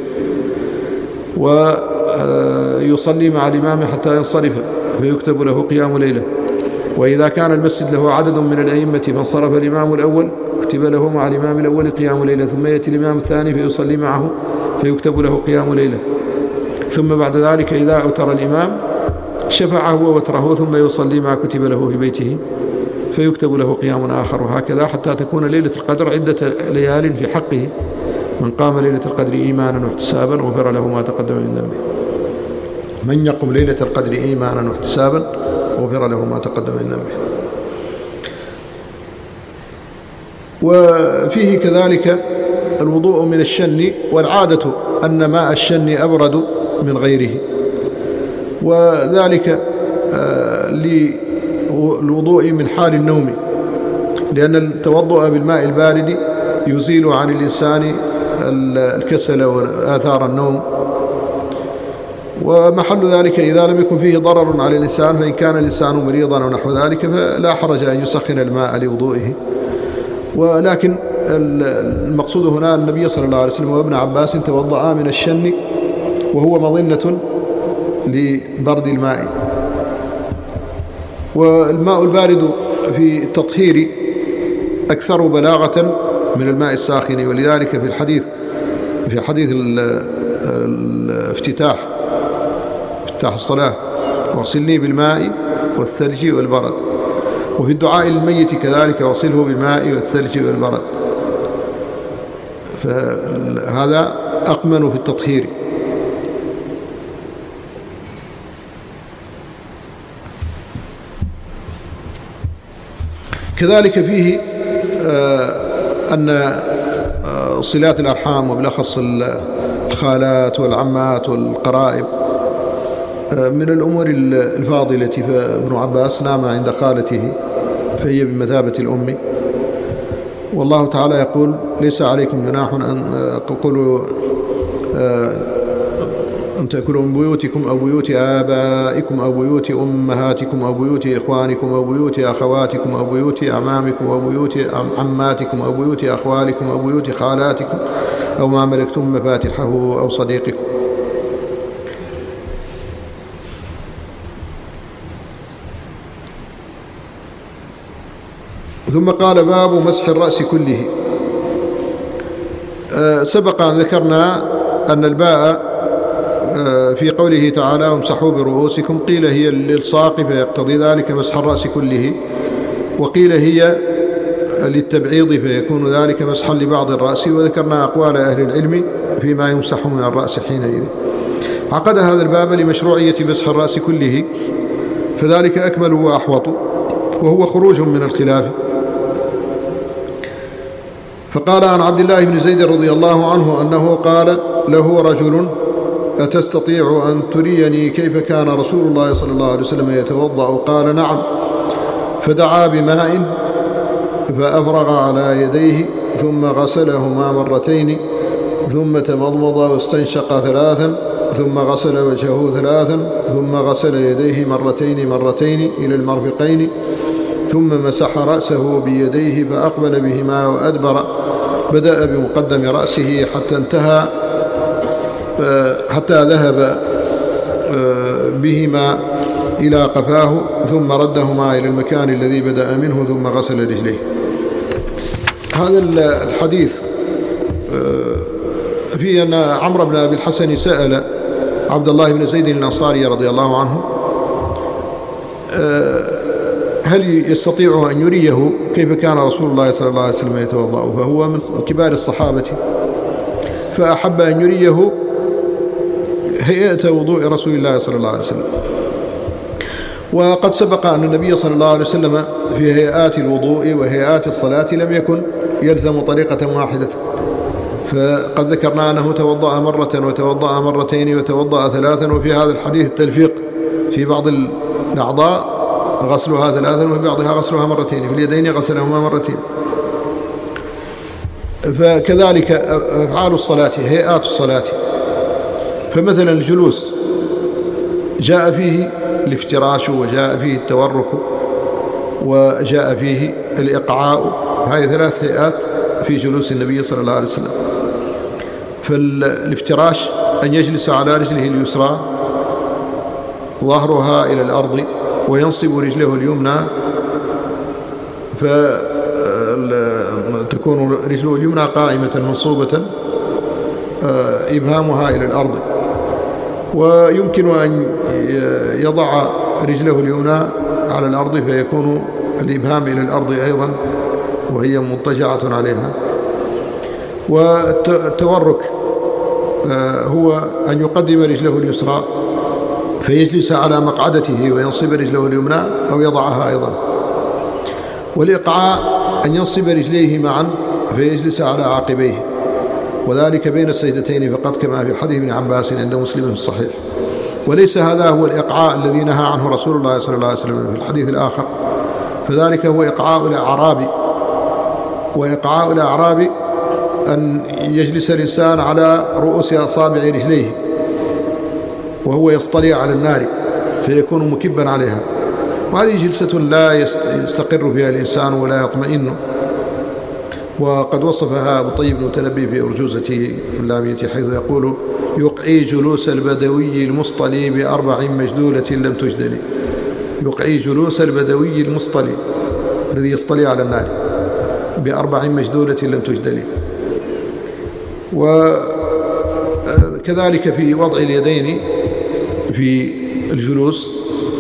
ويصلي مع الإمام حتى ينصرف فيكتب له قيام ليلة. وإذا كان المسجد له عدد من الأئمة فانصرف الإمام الأول اكتب له مع الإمام الأول قيام ليلة، ثم يأتي الإمام الثاني فيصلي معه فيكتب له قيام ليلة، ثم بعد ذلك إذا أوتر الإمام شفعه ووتره ثم يصلي ما كتب له في بيته فيكتب له قيام آخر، وهكذا حتى تكون ليلة القدر عدة ليال في حقه. من قام ليلة القدر إيمانا واحتسابا غفر له ما تقدم من ذنبه. من يقم ليلة القدر إيمانا واحتسابا غفر له ما تقدم من ذنبه. وفيه كذلك الوضوء من الشن، والعادة أن ماء الشن أبرد من غيره، وذلك للوضوء من حال النوم، لأن التوضؤ بالماء البارد يزيل عن الإنسان الكسل وآثار النوم. ومحل ذلك إذا لم يكن فيه ضرر على الإنسان، فإن كان الإنسان مريضا ونحو ذلك فلا حرج أن يسخن الماء لوضوئه. ولكن المقصود هنا النبي صلى الله عليه وسلم وابن عباس توضأ من الشن وهو مظنة لبرد الماء. والماء البارد في التطهير أكثر بلاغة من الماء الساخن، ولذلك في حديث افتتاح الصلاة: واغسلني بالماء والثلج والبرد. وفي الدعاء للميت كذلك: واغسله بالماء والثلج والبرد. فهذا أقمن في التطهير. كذلك فيه أن صلات الأرحام وبالأخص الخالات والعمات والقرائب من الأمور الفاضلة. فابن عباس نام عند خالته فهي بمثابة الأم. والله تعالى يقول: ليس عليكم جناح أن تأكلوا من بيوتكم أو بيوت آبائكم أو بيوت أمهاتكم أو بيوت إخوانكم أو بيوت أخواتكم أو بيوت أعمامكم أو بيوت عماتكم أو بيوت أخوالكم أو بيوت خالاتكم أو ما ملكتم مفاتحه أو صديقكم. ثم قال: باب مسح الرأس كله. سبق أن ذكرنا أن الباء في قوله تعالى: وامسحوا برؤوسكم، قيل هي للصاق فيقتضي ذلك مسح الرأس كله، وقيل هي للتبعيض فيكون ذلك مسحا لبعض الرأس. وذكرنا أقوال أهل العلم فيما يمسح من الرأس حينئذ. عقد هذا الباب لمشروعية مسح الرأس كله، فذلك أكمل وأحوط، وهو خروج من الخلاف. فقال عن عبد الله بن زيد رضي الله عنه أنه قال له رجل: أتستطيع أن تريني كيف كان رسول الله صلى الله عليه وسلم يتوضأ؟ قال: نعم. فدعا بماء فأفرغ على يديه ثم غسلهما مرتين، ثم تمضمض واستنشق ثلاثا، ثم غسل وجهه ثلاثا، ثم غسل يديه مرتين إلى المرفقين، ثم مسح رأسه بيديه فأقبل بهما وأدبر. بدأ بمقدم رأسه حتى ذهب بهما إلى قفاه، ثم ردهما إلى المكان الذي بدأ منه، ثم غسل رجليه. هذا الحديث فيه أن عمرو بن أبي الحسن سأل عبد الله بن زيد الأنصاري رضي الله عنه هل يستطيع أن يريه كيف كان رسول الله صلى الله عليه وسلم يتوضأ، فهو من كبار الصحابة، فأحب أن يريه هيئة وضوء رسول الله صلى الله عليه وسلم. وقد سبق أن النبي صلى الله عليه وسلم في هيئات الوضوء وهيئات الصلاة لم يكن يلزم طريقة واحدة، فقد ذكرنا أنه توضأ مرة وتوضأ مرتين وتوضأ ثلاثا، وفي هذا الحديث التلفيق في بعض الأعضاء غسلها ثلاثا وفي بعضها غسلها مرتين، في اليدين غسلهما مرتين. فكذلك أفعال الصلاة هيئات الصلاة، فمثلا الجلوس جاء فيه الافتراش وجاء فيه التورك وجاء فيه الإقعاء، هذه ثلاث هيئات في جلوس النبي صلى الله عليه وسلم. فالافتراش أن يجلس على رجله اليسرى ظهرها إلى الأرض وينصب رجله اليمنى، فتكون رجله اليمنى قائمة منصوبة إبهامها إلى الأرض، ويمكن أن يضع رجله اليمنى على الأرض فيكون الإبهام إلى الأرض أيضا وهي مضطجعة عليها. والتورك هو أن يقدم رجله اليسرى فيجلس على مقعدته وينصب رجله اليمنى أو يضعها أيضا. والإقعاء أن ينصب رجليه معا فيجلس على عقبيه، وذلك بين السجدتين فقط كما في حديث ابن عباس عند مسلم في الصحيح. وليس هذا هو الإقعاء الذي نهى عنه رسول الله صلى الله عليه وسلم في الحديث الآخر، فذلك هو إقعاء الأعرابي. وإقعاء الأعرابي أن يجلس الإنسان على رؤوس أصابع رجليه وهو يصطلع على النار فيكون مكبا عليها، وهذه جلسة لا يستقر فيها الإنسان ولا يطمئن. وقد وصفها أبو طيب المتنبي في أرجوزته اللامية حيث يقول: يقعي جلوس البدوي المصطلي بأربع مجدولة لم تجدل. يقعي جلوس البدوي المصطلي الذي يصطلي على النار بأربع مجدولة لم تجدل. وكذلك في وضع اليدين في الجلوس،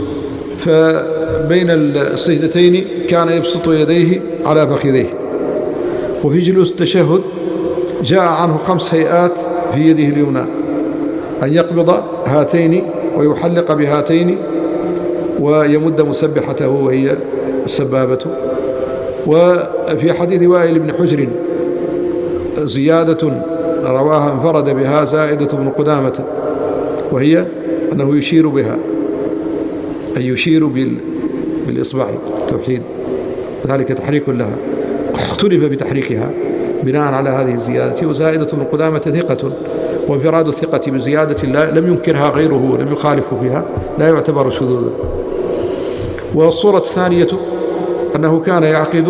فبين السجدتين كان يبسط يديه على فخذيه. وفي جلوس التشهد جاء عنه 5 هيئات في يده اليمنى: أن يقبض هاتين ويحلق بهاتين ويمد مسبحته وهي السبابة. وفي حديث وائل بن حجر زيادة رواها انفرد بها زائدة بن قدامة، وهي أنه يشير بها، أي يشير بالإصبع التوحيد، ذلك تحريك لها. اختلف بتحريكها بناء على هذه الزيادة. وزائدة بن قدامة ثقة، وانفراد الثقة بزيادة الله لم ينكرها غيره ولم يخالفه فيها، لا يعتبر شذوذا. والصورة الثانية أنه كان يعقد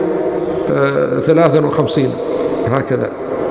53 هكذا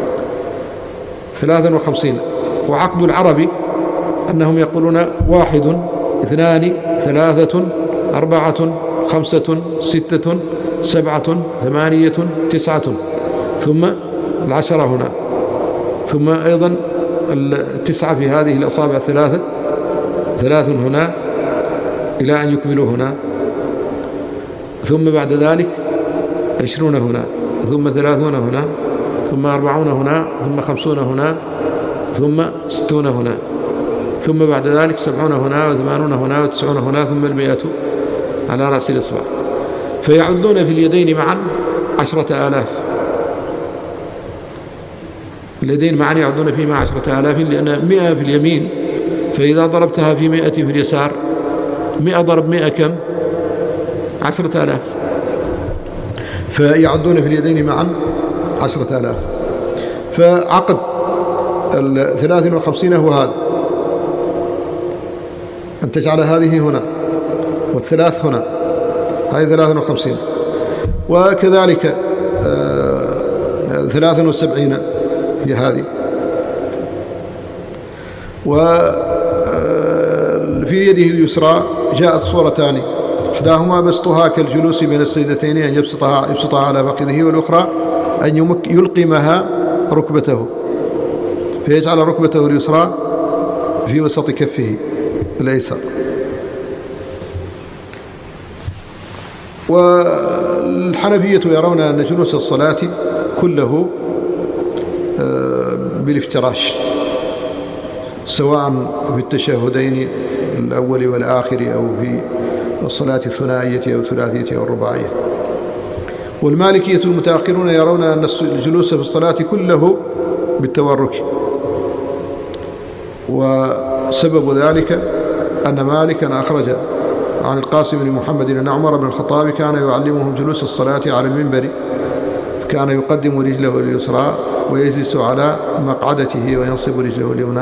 53. وعقد العرب أنهم يقولون 1 2 3 4 5 6 7 8 9، ثم 10 هنا، ثم أيضا 9 في هذه الأصابع 3 هنا إلى أن يكملوا هنا، ثم بعد ذلك 20 هنا، ثم 30 هنا، ثم 40 هنا، ثم 50 هنا، ثم 60 هنا، ثم بعد ذلك 70 هنا و80 هنا و90 هنا، ثم 100 على رأس الإصبع. فيعدون في اليدين معا 10,000. اليدين معا يعدون فيما 10,000، لأن 100 في اليمين، فإذا ضربتها في 100 في اليسار، 100 ضرب 100 كم؟ 10,000. فيعدون في اليدين معا 10,000. فعقد 53 هو هذا، أن تجعل هذه هنا والثلاث هنا، هذه 53. وكذلك 73 في هذه. وفي يده اليسرى جاءت صورتان: إحداهما بسطها كالجلوس بين السجدتين، أن يبسطها على فخذه، والأخرى أن يلقمها ركبته فيجعل ركبته اليسرى في وسط كفه الأيسر. والحنفية يرون أن جلوس الصلاة كله بالافتراش، سواء في التشهدين الأول والآخر أو في الصلاة الثنائية أو الثلاثية أو الرباعية. والمالكية المتأخرون يرون أن الجلوس في الصلاة كله بالتورك، وسبب ذلك أن مالكا أخرج عن القاسم بن محمد أن عمر بن الخطاب كان يعلمهم جلوس الصلاة على المنبر، كان يقدم رجله اليسرى ويجلس على مقعدته وينصب رجله اليمنى.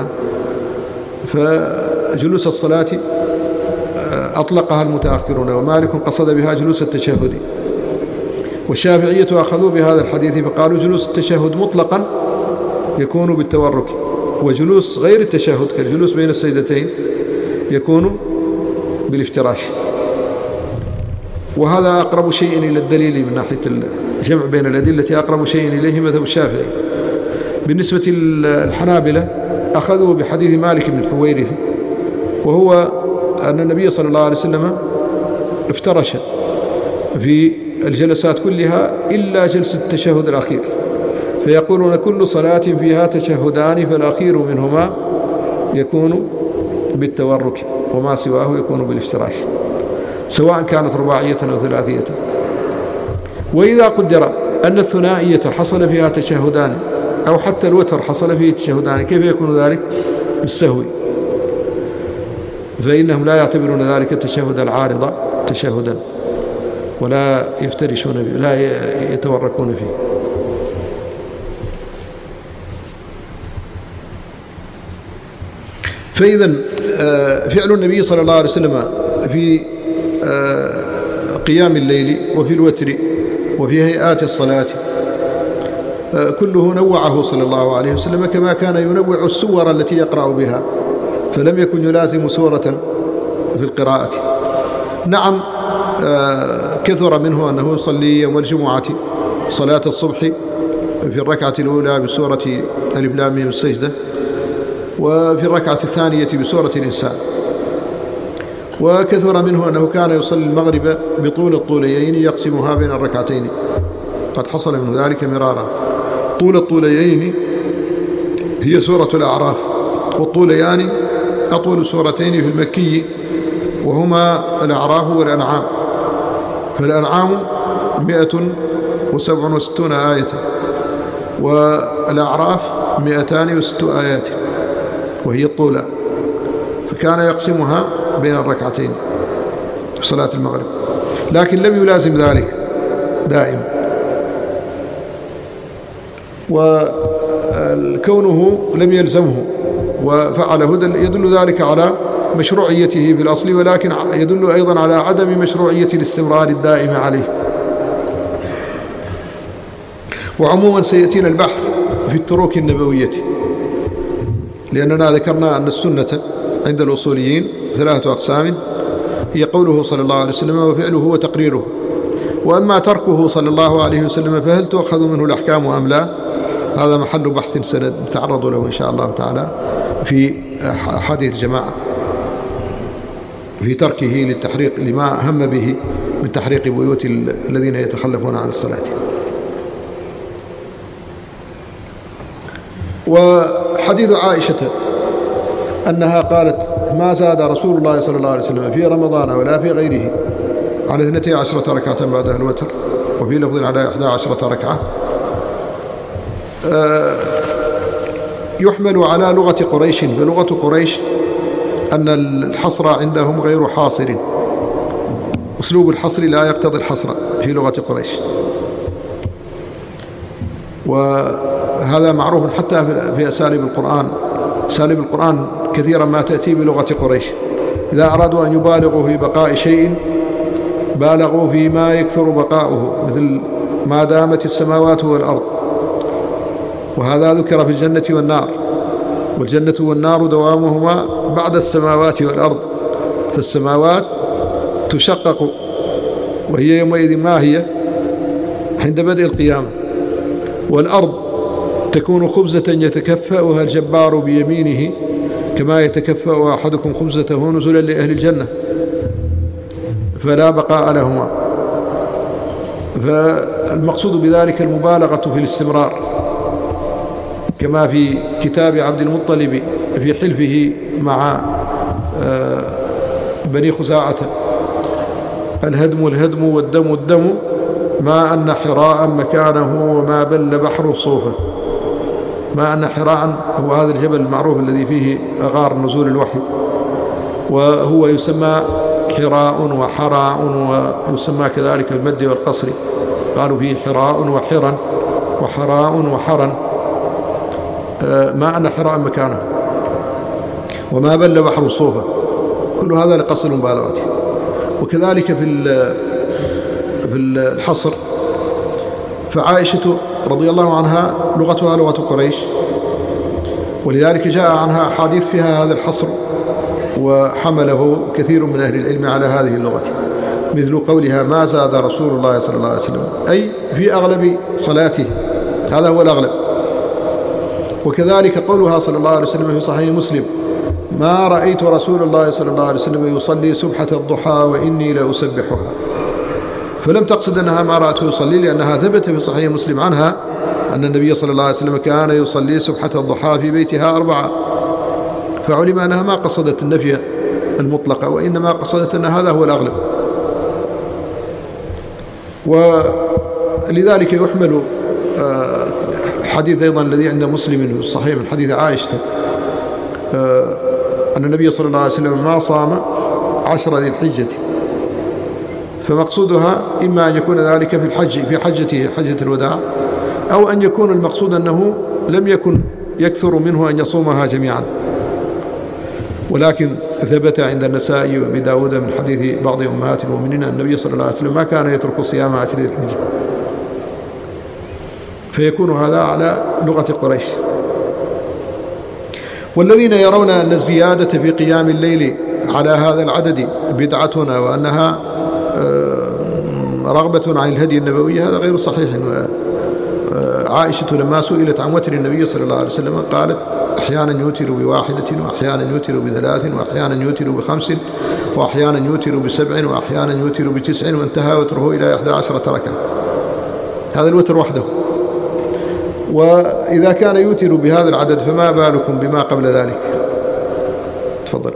فجلوس الصلاة أطلقها المتأخرون، ومالك قصد بها جلوس التشهد. والشافعية أخذوا بهذا الحديث فقالوا جلوس التشهد مطلقا يكون بالتورك، وجلوس غير التشهد كالجلوس بين السجدتين يكون بالافتراش. وهذا أقرب شيء إلى الدليل من ناحية الجمع بين الأدلة، أقرب شيء إليه مذهب الشافعي. بالنسبة للحنابلة أخذوا بحديث مالك بن الحويرث، وهو أن النبي صلى الله عليه وسلم افترش في الجلسات كلها إلا جلسة التشهد الأخير، فيقولون كل صلاة فيها تشهدان فالأخير منهما يكون بالتورك وما سواه يكون بالافتراش، سواء كانت رباعية أو ثلاثية. وإذا قدر أن الثنائية حصل فيها تشهدان أو حتى الوتر حصل فيه تشهدان، كيف يكون ذلك؟ بالسهو، فإنهم لا يعتبرون ذلك التشهد العارض تشهدا ولا يفترشون به، لا يتوركون فيه. فإذا فعل النبي صلى الله عليه وسلم في قيام الليل وفي الوتر وفي هيئات الصلاة كله نوعه صلى الله عليه وسلم، كما كان ينوع السور التي يقرأ بها، فلم يكن يلازم سورة في القراءة. نعم كثر منه أنه يصلي يوم الجمعة صلاة الصبح في الركعة الأولى بسورة ألف لام ميم السجدة، وفي الركعة الثانية بسورة الإنسان. وكثر منه أنه كان يصلي المغرب بطول الطوليين يقسمها بين الركعتين، قد حصل من ذلك مرارا. طول الطوليين هي سورة الأعراف، والطوليان أطول سورتين في المكي وهما الأعراف والأنعام، فالأنعام 167 آية والأعراف 206 آيات وهي الطولة، فكان يقسمها بين الركعتين في صلاة المغرب، لكن لم يلازم ذلك دائما. وكونه لم يلزمه وفعله يدل ذلك على مشروعيته في الأصل، ولكن يدل أيضا على عدم مشروعية الاستمرار الدائم عليه. وعموما سيأتينا البحث في التروك النبوية، لأننا ذكرنا أن السنة عند الأصوليين 3 أقسام، هي قوله صلى الله عليه وسلم وفعله وتقريره. وأما تركه صلى الله عليه وسلم فهل تؤخذ منه الأحكام أم لا؟ هذا محل بحث سنتعرض له إن شاء الله تعالى في حديث جماعة في تركه للتحريق لما هم به من تحريق بيوت الذين يتخلفون عن الصلاة. وحديث عائشة أنها قالت ما زاد رسول الله صلى الله عليه وسلم في رمضان ولا في غيره على 12 ركعة بعد الوتر، وفي لفظ على 11 ركعة، يحمل على لغة قريش. فلغة قريش أن الحصر عندهم غير حاصر، أسلوب الحصر لا يقتضي الحصر في لغة قريش، وهذا معروف حتى في أساليب القرآن. أساليب القرآن كثيرا ما تأتي بلغة قريش، إذا أرادوا أن يبالغوا في بقاء شيء بالغوا فيما يكثر بقاؤه، مثل ما دامت السماوات والأرض، وهذا ذكر في الجنة والنار، والجنة والنار دوامهما بعد السماوات والأرض، فالسماوات تشقق وهي يومئذ ما هي عند بدء القيامة، والأرض تكون خبزة يتكفأها الجبار بيمينه كما يتكفأ أحدكم خبزته نزلا لأهل الجنة، فلا بقاء لهما. فالمقصود بذلك المبالغة في الاستمرار، كما في كتاب عبد المطلب في حلفه مع بني خزاعة: الهدم الهدم والدم الدم، ما أن حراء مكانه وما بل بحر الصوفة. ما أن حراء هو هذا الجبل المعروف الذي فيه غار نزول الوحي، وهو يسمى حراء وحراء، ويسمى كذلك بالمد والقصر، قالوا فيه حراء وحرا وحراء وحرا. ما أن حراء مكانه وما بل بحر الصوفة، كل هذا لقصد المبالغة. وكذلك في الحصر، فعائشة رضي الله عنها لغتها لغة قريش، ولذلك جاء عنها أحاديث فيها هذا الحصر، وحمله كثير من أهل العلم على هذه اللغة، مثل قولها: ما زاد رسول الله صلى الله عليه وسلم، أي في أغلب صلاته، هذا هو الأغلب. وكذلك قولها صلى الله عليه وسلم في صحيح مسلم: ما رأيت رسول الله صلى الله عليه وسلم يصلي سبحة الضحى وإني لأسبحها. فلم تقصد أنها ما رأته يصلي، لأنها ثبت في صحيح مسلم عنها أن النبي صلى الله عليه وسلم كان يصلي سبحة الضحى في بيتها 4، فعلم أنها ما قصدت النفي المطلقة، وإنما قصدت أن هذا هو الأغلب. ولذلك يحمل الحديث أيضا الذي عند مسلم في الصحيح من حديث عائشة أن النبي صلى الله عليه وسلم ما صام 10 ذي الحجة، فمقصودها إما أن يكون ذلك في الحج، في حجته حجة الوداع، أو أن يكون المقصود أنه لم يكن يكثر منه أن يصومها جميعا. ولكن ثبت عند النسائي وابي داود من حديث بعض أمهات المؤمنين أن النبي صلى الله عليه وسلم ما كان يترك صيام 10 ذي الحجة، فيكون هذا على لغة قريش. والذين يرون أن الزيادة في قيام الليل على هذا العدد بدعتنا، وأنها رغبة عن الهدي النبوي، هذا غير صحيح. عائشة لما سئلت عن وتر النبي صلى الله عليه وسلم قالت: أحيانا يوتر ب1، وأحيانا يوتر ب3، وأحيانا يوتر ب5، وأحيانا يوتر ب7، وأحيانا يوتر ب9، وانتهى وتره إلى 11 ركعة. هذا الوتر وحده. وإذا كان يوتر بهذا العدد فما بالكم بما قبل ذلك. تفضل.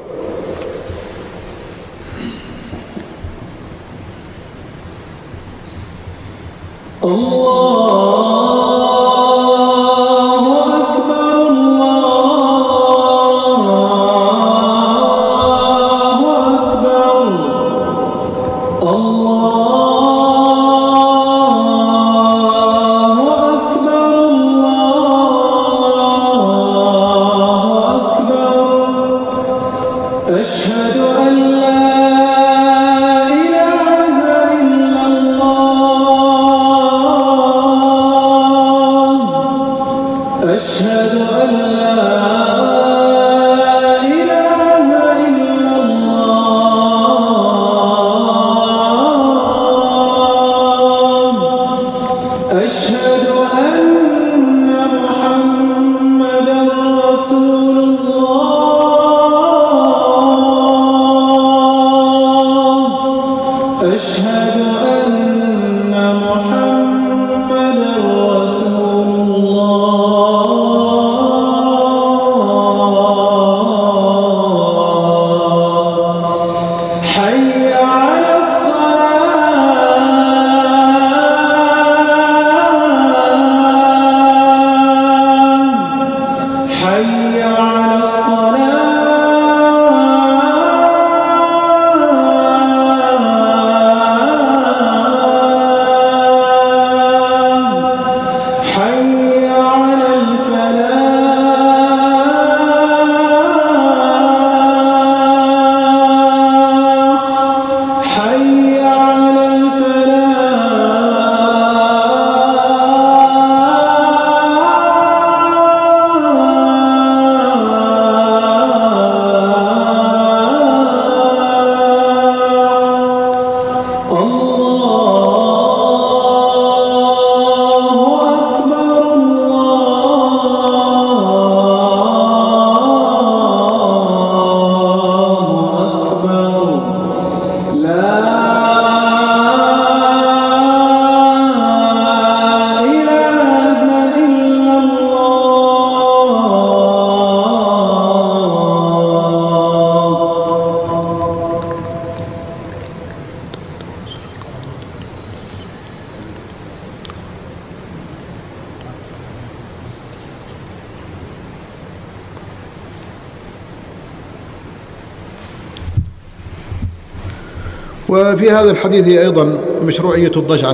وفي هذا الحديث أيضا مشروعية الضجعة،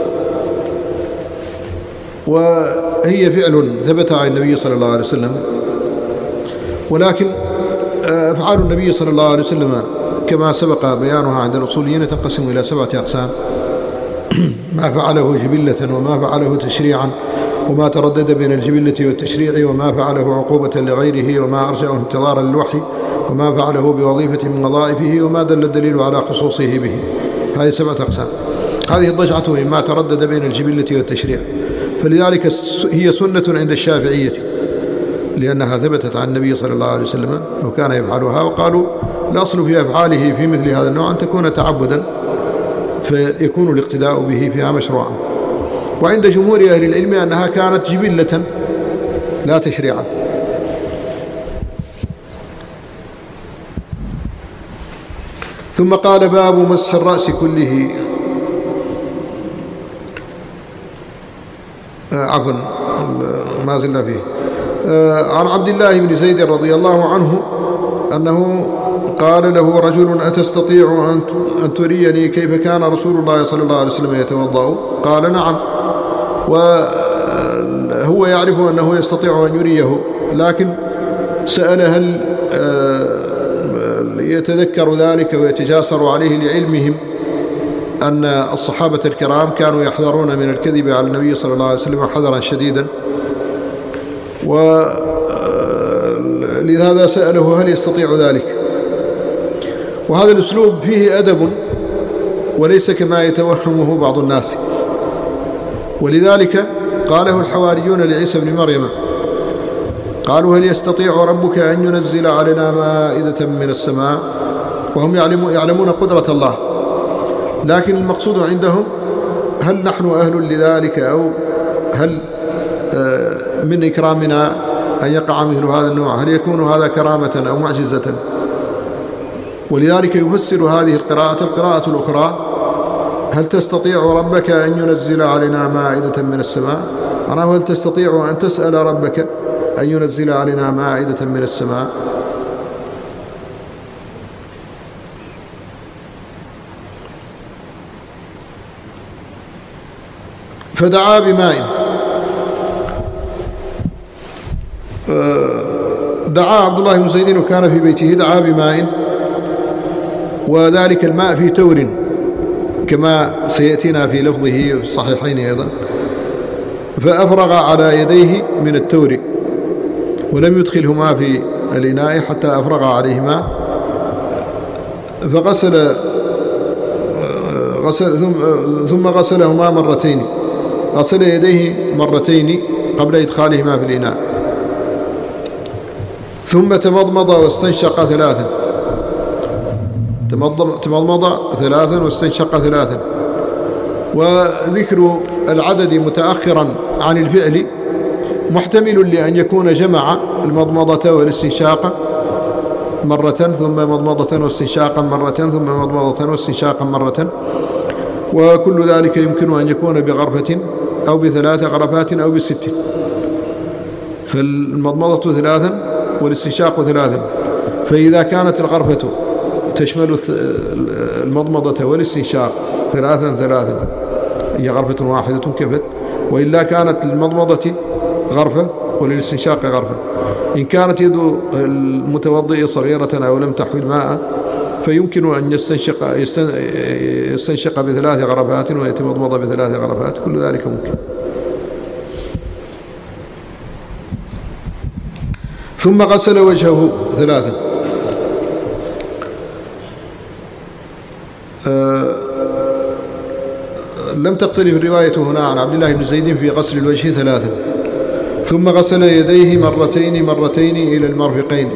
وهي فعل ثبت عن النبي صلى الله عليه وسلم، ولكن أفعال النبي صلى الله عليه وسلم كما سبق بيانها عند الأصوليين تنقسم إلى 7 أقسام: ما فعله جبلة، وما فعله تشريعا، وما تردد بين الجبلة والتشريع، وما فعله عقوبة لغيره، وما أرجعه انتظارا للوحي، وما فعله بوظيفة من وظائفه، وما دل الدليل على خصوصه به. هذه 7 أقسام. هذه الضجعة مما تردد بين الجبلة والتشريع، فلذلك هي سنة عند الشافعية لأنها ثبتت عن النبي صلى الله عليه وسلم وكان يفعلها، وقالوا الأصل في أفعاله في مثل هذا النوع أن تكون تعبدا، فيكون الاقتداء به فيها مشروعا. وعند جمهور أهل العلم أنها كانت جبلة لا تشريعا. ثم قال: باب مسح الرأس كله. عفوا، ما زلنا فيه. عن عبد الله بن زيد رضي الله عنه أنه قال له رجل: أتستطيع أن تريني كيف كان رسول الله صلى الله عليه وسلم يتوضأ؟ قال: نعم. وهو يعرف أنه يستطيع أن يريه، لكن سأل هل يتذكر ذلك ويتجاسر عليه لعلمهم أن الصحابة الكرام كانوا يحذرون من الكذب على النبي صلى الله عليه وسلم حذرا شديدا، ولهذا سأله هل يستطيع ذلك. وهذا الأسلوب فيه أدب وليس كما يتوهمه بعض الناس، ولذلك قاله الحواريون لعيسى بن مريم، قالوا: هل يستطيع ربك أن ينزل علينا مائدة من السماء؟ وهم يعلمون قدرة الله، لكن المقصود عندهم هل نحن أهل لذلك، أو هل من إكرامنا أن يقع مثل هذا النوع، هل يكون هذا كرامة أو معجزة؟ ولذلك يفسر هذه القراءة الأخرى: هل تستطيع ربك أن ينزل علينا مائدة من السماء؟ أنا هل تستطيع أن تسأل ربك أن ينزل علينا مائدة من السماء؟ فدعا بماء. دعا عبد الله بن زيد وكان في بيته، دعا بماء، وذلك الماء في تور كما سيأتينا في لفظه في الصحيحين أيضا، فأفرغ على يديه من التور ولم يدخلهما في الإناء حتى أفرغ عليهما، فغسل ثم غسلهما مرتين، غسل يديه مرتين قبل إدخالهما في الإناء، ثم تمضمض واستنشق 3، تمضمض 3 واستنشق 3. وذكر العدد متأخرا عن الفعل محتمل لأن يكون جمع المضمضة والاستنشاق مرة، ثم مضمضة واستنشاقا مرة، ثم مضمضة واستنشاقا مرة، وكل ذلك يمكن أن يكون بغرفة أو ب3 غرفات أو ب6، فالمضمضة 3 والاستنشاق 3، فإذا كانت الغرفة تشمل المضمضة والاستنشاق 3 هي غرفة واحدة كفت، وإلا كانت المضمضة غرفة وللاستنشاق غرفة. إن كانت يد المتوضئ صغيرة أو لم تحمل ماء فيمكن أن يستنشق ب3 غرفات ويتمضمض ب3 غرفات، كل ذلك ممكن. ثم غسل وجهه 3. لم تختلف الرواية هنا عن عبد الله بن زيد في غسل الوجه 3. ثم غسل يديه مرتين إلى المرفقين،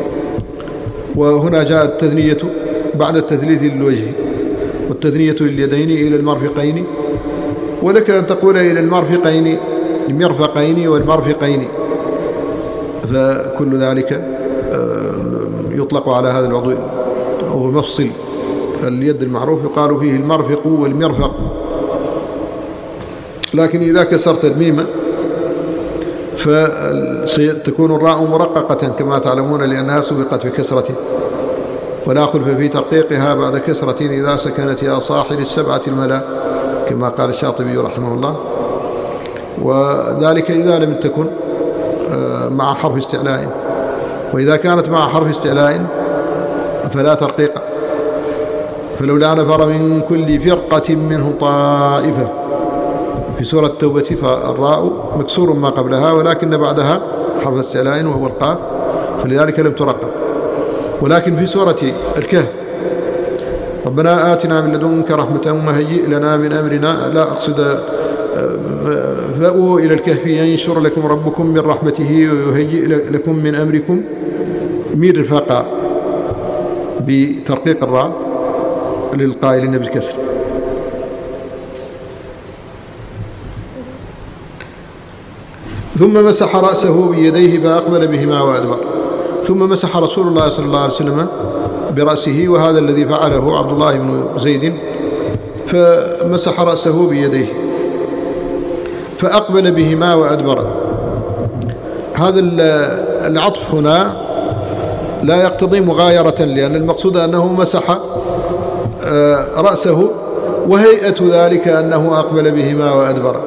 وهنا جاء التثنية بعد التثليث للوجه، والتثنية لليدين إلى المرفقين، ولك أن تقول إلى المرفقين والمرفقين، فكل ذلك يطلق على هذا العضو، أو مفصل اليد المعروف يقال فيه المرفق والمرفق، لكن إذا كسرت الميم فتكون الراء مرققة كما تعلمون لأنها سبقت بكسرته، ولا خلف في ترقيقها بعد كسرة إذا سكنت يا صاحب السبعة الملا، كما قال الشاطبي رحمه الله. وذلك إذا لم تكن مع حرف استعلاء، وإذا كانت مع حرف استعلاء فلا ترقيق. فلولا نفر من كل فرقة منه طائفة في سورة التوبة، فالراء مكسور ما قبلها ولكن بعدها حرف استعلاء وهو القاف، فلذلك لم ترقق. ولكن في سورة الكهف ربنا آتنا من لدنك رحمة وهيئ لنا من أمرنا، لا أقصد فأووا إلى الكهف ينشر لكم ربكم من رحمته ويهيئ لكم من أمركم مرفقا بترقيق الراء للقائلين بالكسر. ثم مسح رأسه بيديه فأقبل بهما وأدبر. ثم مسح رسول الله صلى الله عليه وسلم برأسه، وهذا الذي فعله عبد الله بن زيد، فمسح رأسه بيديه فأقبل بهما وأدبر. هذا العطف هنا لا يقتضي مغايرة، لأن المقصود أنه مسح رأسه، وهيئة ذلك أنه أقبل بهما وأدبر.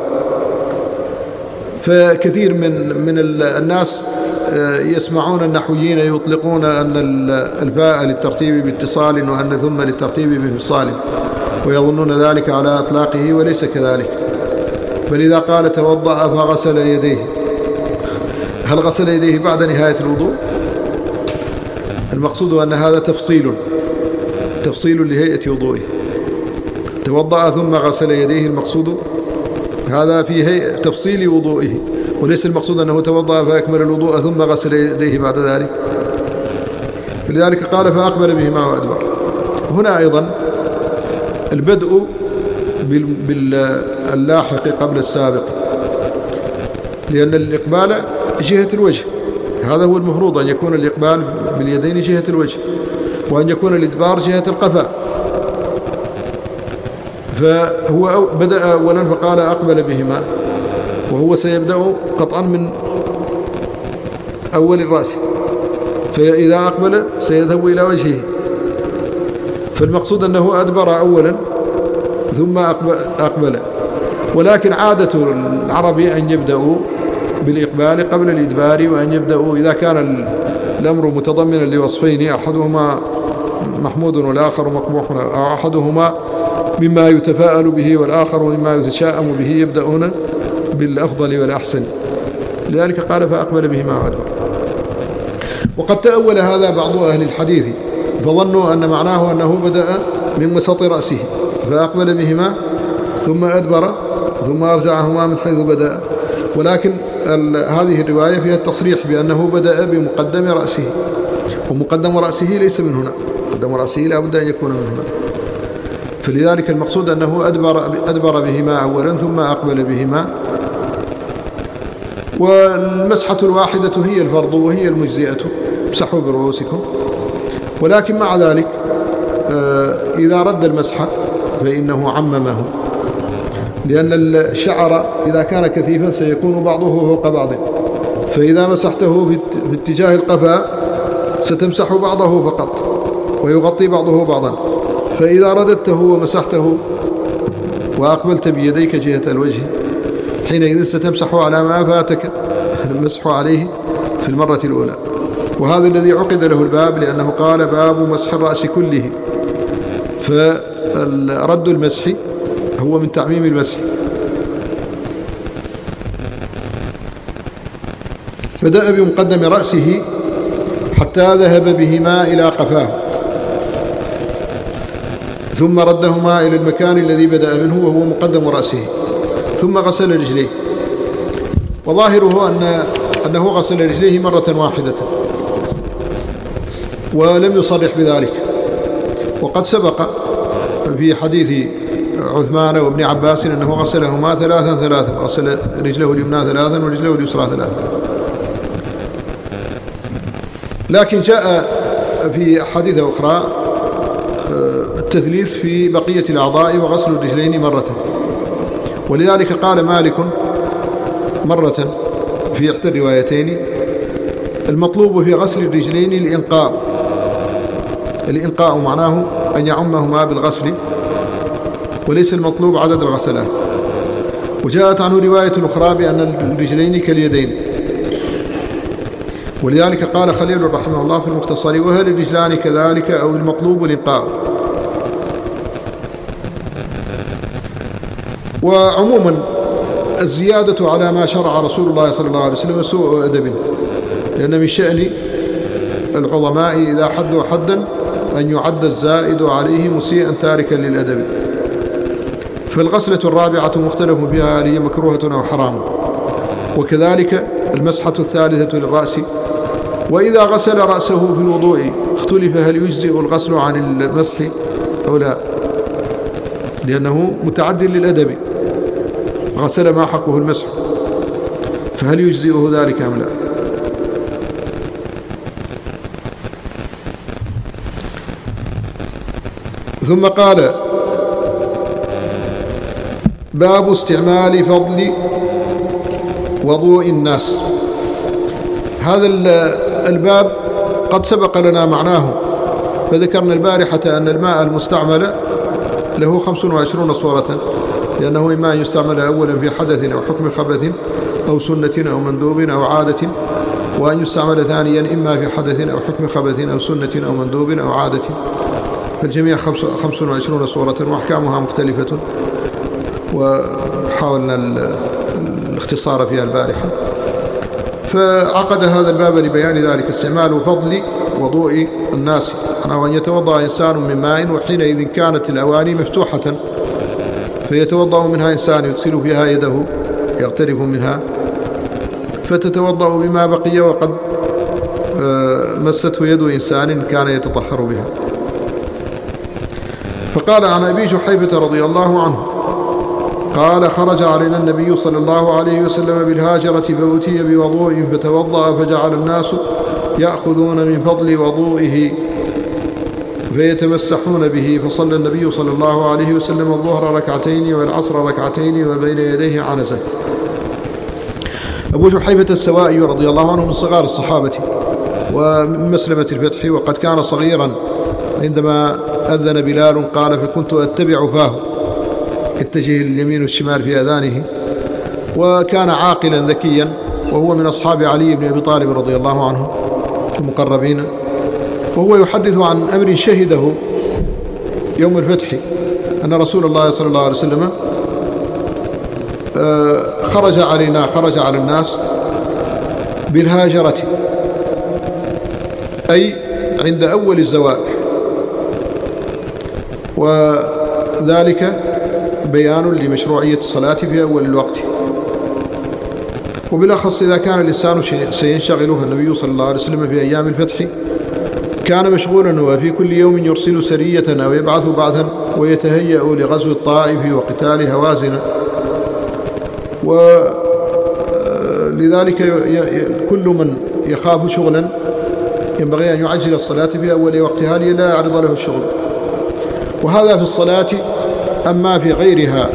فكثير من الناس يسمعون النحويين يطلقون أن الفاء للترتيب باتصال وأن ثم للترتيب بانفصال، ويظنون ذلك على إطلاقه، وليس كذلك. بل إذا قال توضأ فغسل يديه، هل غسل يديه بعد نهاية الوضوء؟ المقصود أن هذا تفصيل لهيئة وضوئه. توضأ ثم غسل يديه، المقصود هذا في هيئة تفصيل وضوئه، وليس المقصود أنه توضأ فأكمل الوضوء ثم غسل يديه بعد ذلك. لذلك قال فأقبل بهما وأدبر. هنا أيضا البدء باللاحق قبل السابق، لأن الإقبال جهة الوجه، هذا هو المفروض، أن يكون الإقبال باليدين جهة الوجه، وأن يكون الإدبار جهة القفا. فهو بدأ أولا فقال أقبل بهما، وهو سيبدأ قطعا من أول الرأس، فإذا أقبل سيذهب إلى وجهه، فالمقصود أنه أدبر أولا ثم أقبل. ولكن عادة العرب أن يبدأوا بالإقبال قبل الإدبار، وأن يبدأوا إذا كان الأمر متضمنا لوصفين، أحدهما محمود والآخر مقبوح، أو أحدهما مما يتفاءل به والآخر مما يتشاءم به، يبدأون بالأفضل والأحسن. لذلك قال فأقبل بهما وأدبر. وقد تأول هذا بعض أهل الحديث فظنوا أن معناه أنه بدأ من وسط رأسه فأقبل بهما ثم أدبر ثم أرجعهما من حيث بدأ، ولكن هذه الرواية فيها التصريح بأنه بدأ بمقدم رأسه، ومقدم رأسه ليس من هنا، مقدم رأسه لا بد أن يكون من هنا. فلذلك المقصود أنه أدبر بهما أولا ثم أقبل بهما. والمسحة الواحدة هي الفرض وهي المجزئة، امسحوا برؤوسكم. ولكن مع ذلك إذا رد المسح فإنه عممه، لأن الشعر إذا كان كثيفا سيكون بعضه فوق بعض، فإذا مسحته في اتجاه القفا ستمسح بعضه فقط ويغطي بعضه بعضا، فإذا رددته ومسحته وأقبلت بيديك جهة الوجه حينئذ ستمسح على ما فاتك المسح عليه في المرة الأولى. وهذا الذي عقد له الباب، لأنه قال باب مسح الرأس كله، فرد المسح هو من تعميم المسح. بدأ بمقدم رأسه حتى ذهب بهما إلى قفاه، ثم ردهما إلى المكان الذي بدأ منه وهو مقدم رأسه، ثم غسل رجليه. وظاهره أنه غسل رجليه مرة واحدة ولم يصرح بذلك. وقد سبق في حديث عثمان وابن عباس أنه غسلهما ثلاثا، غسل رجله اليمنى ثلاثا ورجله اليسرى ثلاثا. لكن جاء في حديث أخرى التثليث في بقية الأعضاء وغسل الرجلين مرة، ولذلك قال مالك مرة في إحدى الروايتين المطلوب في غسل الرجلين الإنقاء، الإنقاء معناه أن يعمهما بالغسل وليس المطلوب عدد الغسلات. وجاءت عنه رواية أخرى بأن الرجلين كاليدين، ولذلك قال خليل رحمه الله في المختصر: وهل الرجلان كذلك أو المطلوب الإنقاء؟ وعموما الزيادة على ما شرع رسول الله صلى الله عليه وسلم سوء أدب، لأن من شأن العظماء إذا حدوا حدا أن يعد الزائد عليه مسيئا تاركا للأدب. فالغسلة الرابعة مختلف بها هل هي مكروهة أو حرام، وكذلك المسحة الثالثة للرأس. وإذا غسل رأسه في الوضوء اختلف هل يجزئ الغسل عن المسح أو لا، لأنه متعد للأدب، غسل ما حقه المسح، فهل يجزئه ذلك أم لا؟ ثم قال: باب استعمال فضل وضوء الناس. هذا الباب قد سبق لنا معناه، فذكرنا البارحة أن الماء المستعمل له 25 صورة، لأنه إما أن يستعمل أولا في حدث أو حكم خبث أو سنة أو مندوب أو عادة، وأن يستعمل ثانيا إما في حدث أو حكم خبث أو سنة أو مندوب أو عادة، فالجميع 25 صورة وأحكامها مختلفة، وحاولنا الاختصار فيها البارحة. فعقد هذا الباب لبيان ذلك: استعمال فضل وضوء الناس، أن يتوضأ إنسان من ماء وحينئذ كانت الأواني مفتوحة، فيتوضأ منها إنسان يدخل فيها يده يغترف منها، فتتوضأ بما بقي وقد مسته يد إنسان كان يتطهر بها. فقال عن أبي جحيفة رضي الله عنه قال: خرج علينا النبي صلى الله عليه وسلم بالهاجرة فأتي بوضوء فتوضأ، فجعل الناس يأخذون من فضل وضوئه فيتمسحون به، فصلى النبي صلى الله عليه وسلم الظهر ركعتين والعصر ركعتين وبين يديه عنزة. أبو جحيفة السوائي رضي الله عنه من صغار الصحابة ومن مسلمة الفتح، وقد كان صغيرا عندما أذن بلال قال: فكنت أتبع فاه اتجه اليمين والشمال في أذانه. وكان عاقلا ذكيا، وهو من أصحاب علي بن أبي طالب رضي الله عنه المقربين، وهو يحدث عن أمر شهده يوم الفتح، أن رسول الله صلى الله عليه وسلم خرج على الناس بالهاجرة، أي عند أول الزوال، وذلك بيان لمشروعية الصلاة في أول الوقت. وبالأخص إذا كان الإنسان سينشغله النبي صلى الله عليه وسلم في أيام الفتح كان مشغولا، وفي كل يوم يرسل سرية أو يبعث بعثا ويتهيأ لغزو الطائف وقتال هوازن. ولذلك كل من يخاف شغلا ينبغي أن يعجل الصلاة في أول وقتها لا يعرض له الشغل. وهذا في الصلاة. أما في غيرها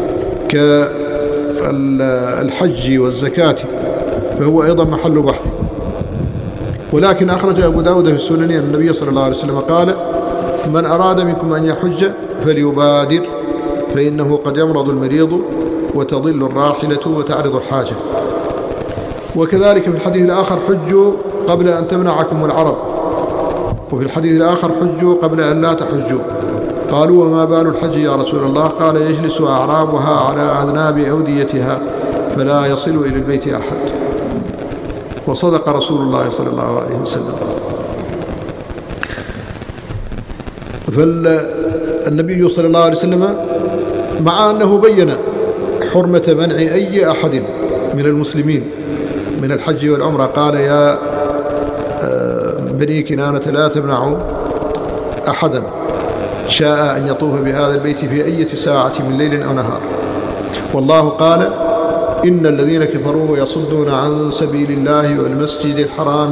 كالحج والزكاة فهو أيضا محل بحث. ولكن أخرج أبو داود في السنن أن النبي صلى الله عليه وسلم قال: من أراد منكم أن يحج فليبادر، فإنه قد يمرض المريض وتضل الراحلة وتعرض الحاجة. وكذلك في الحديث الآخر: حجوا قبل أن تمنعكم العرب. وفي الحديث الآخر: حجوا قبل أن لا تحجوا. قالوا: وما بال الحج يا رسول الله؟ قال: يجلس أعرابها على أذناب أوديتها فلا يصل إلى البيت أحد. وصدق رسول الله صلى الله عليه وسلم. فالنبي صلى الله عليه وسلم مع أنه بين حرمة منع أي أحد من المسلمين من الحج والعمرة قال: يا بني كنانة لا تمنعوا أحدا شاء أن يطوف بهذا البيت في أي ساعة من ليل أو نهار. والله قال: إن الذين كفروا يصدون عن سبيل الله والمسجد الحرام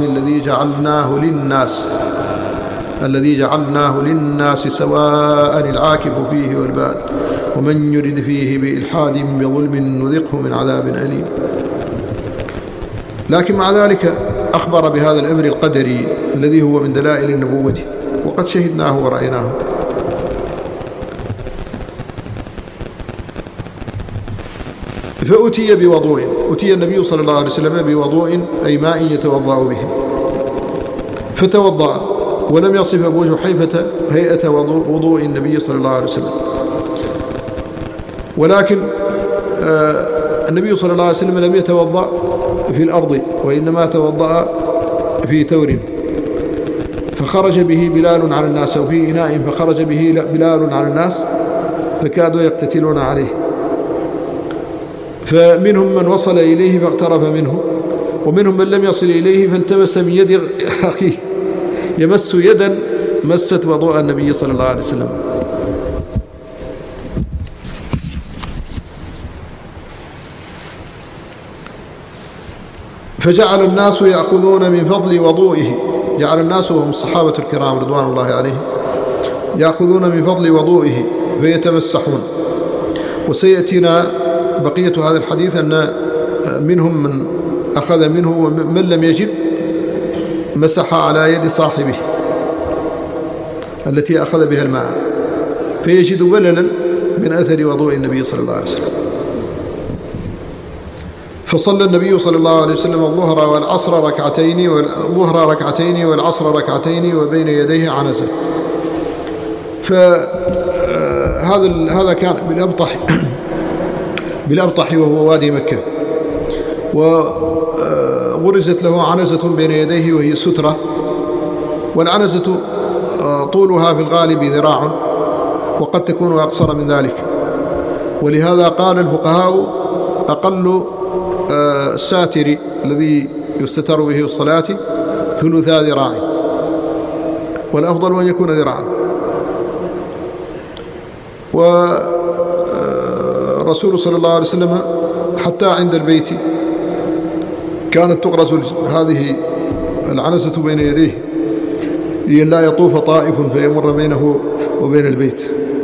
الذي جعلناه للناس سواء العاكف فيه والباد ومن يرد فيه بإلحاد بظلم نذقه من عذاب أليم. لكن مع ذلك أخبر بهذا الأمر القدري الذي هو من دلائل النبوة، وقد شهدناه ورأيناه. فأتي بوضوء، أتي النبي صلى الله عليه وسلم بوضوء أي ماء يتوضأ به، فتوضأ، ولم يصف أبو جحيفة هيئة وضوء النبي صلى الله عليه وسلم، ولكن النبي صلى الله عليه وسلم لم يتوضأ في الأرض، وإنما توضأ في ثور، فخرج به بلال على الناس، أو في إناء فخرج به بلال على الناس فكادوا يقتتلون عليه، فمنهم من وصل إليه فاقترف منه، ومنهم من لم يصل إليه فالتمس من يد أخيه يمس يدا مست وضوء النبي صلى الله عليه وسلم. فجعل الناس يأخذون من فضل وضوئه، جعل الناس وهم الصحابة الكرام رضوان الله عليهم يأخذون من فضل وضوئه فيتمسحون. وسيأتينا بقية هذا الحديث أن منهم من أخذ منه، ومن لم يجد مسح على يد صاحبه التي أخذ بها الماء، فيجد بللا من أثر وضوء النبي صلى الله عليه وسلم. فصلى النبي صلى الله عليه وسلم الظهر والعصر ركعتين، والظهر ركعتين والعصر ركعتين، وبين يديه عنزة. فهذا كان بالأبطح وهو وادي مكة، وغرزت له عنزة بين يديه وهي سترة، والعنزة طولها في الغالب ذراع، وقد تكون أقصر من ذلك، ولهذا قال الفقهاء أقل الساتر الذي يستتر به الصلاة ثلثا ذراع، والأفضل أن يكون ذراعا. ورسول صلى الله عليه وسلم حتى عند البيت كانت تغرز هذه العنزة بين يديه لئلا يطوف طائف فيمر بينه وبين البيت.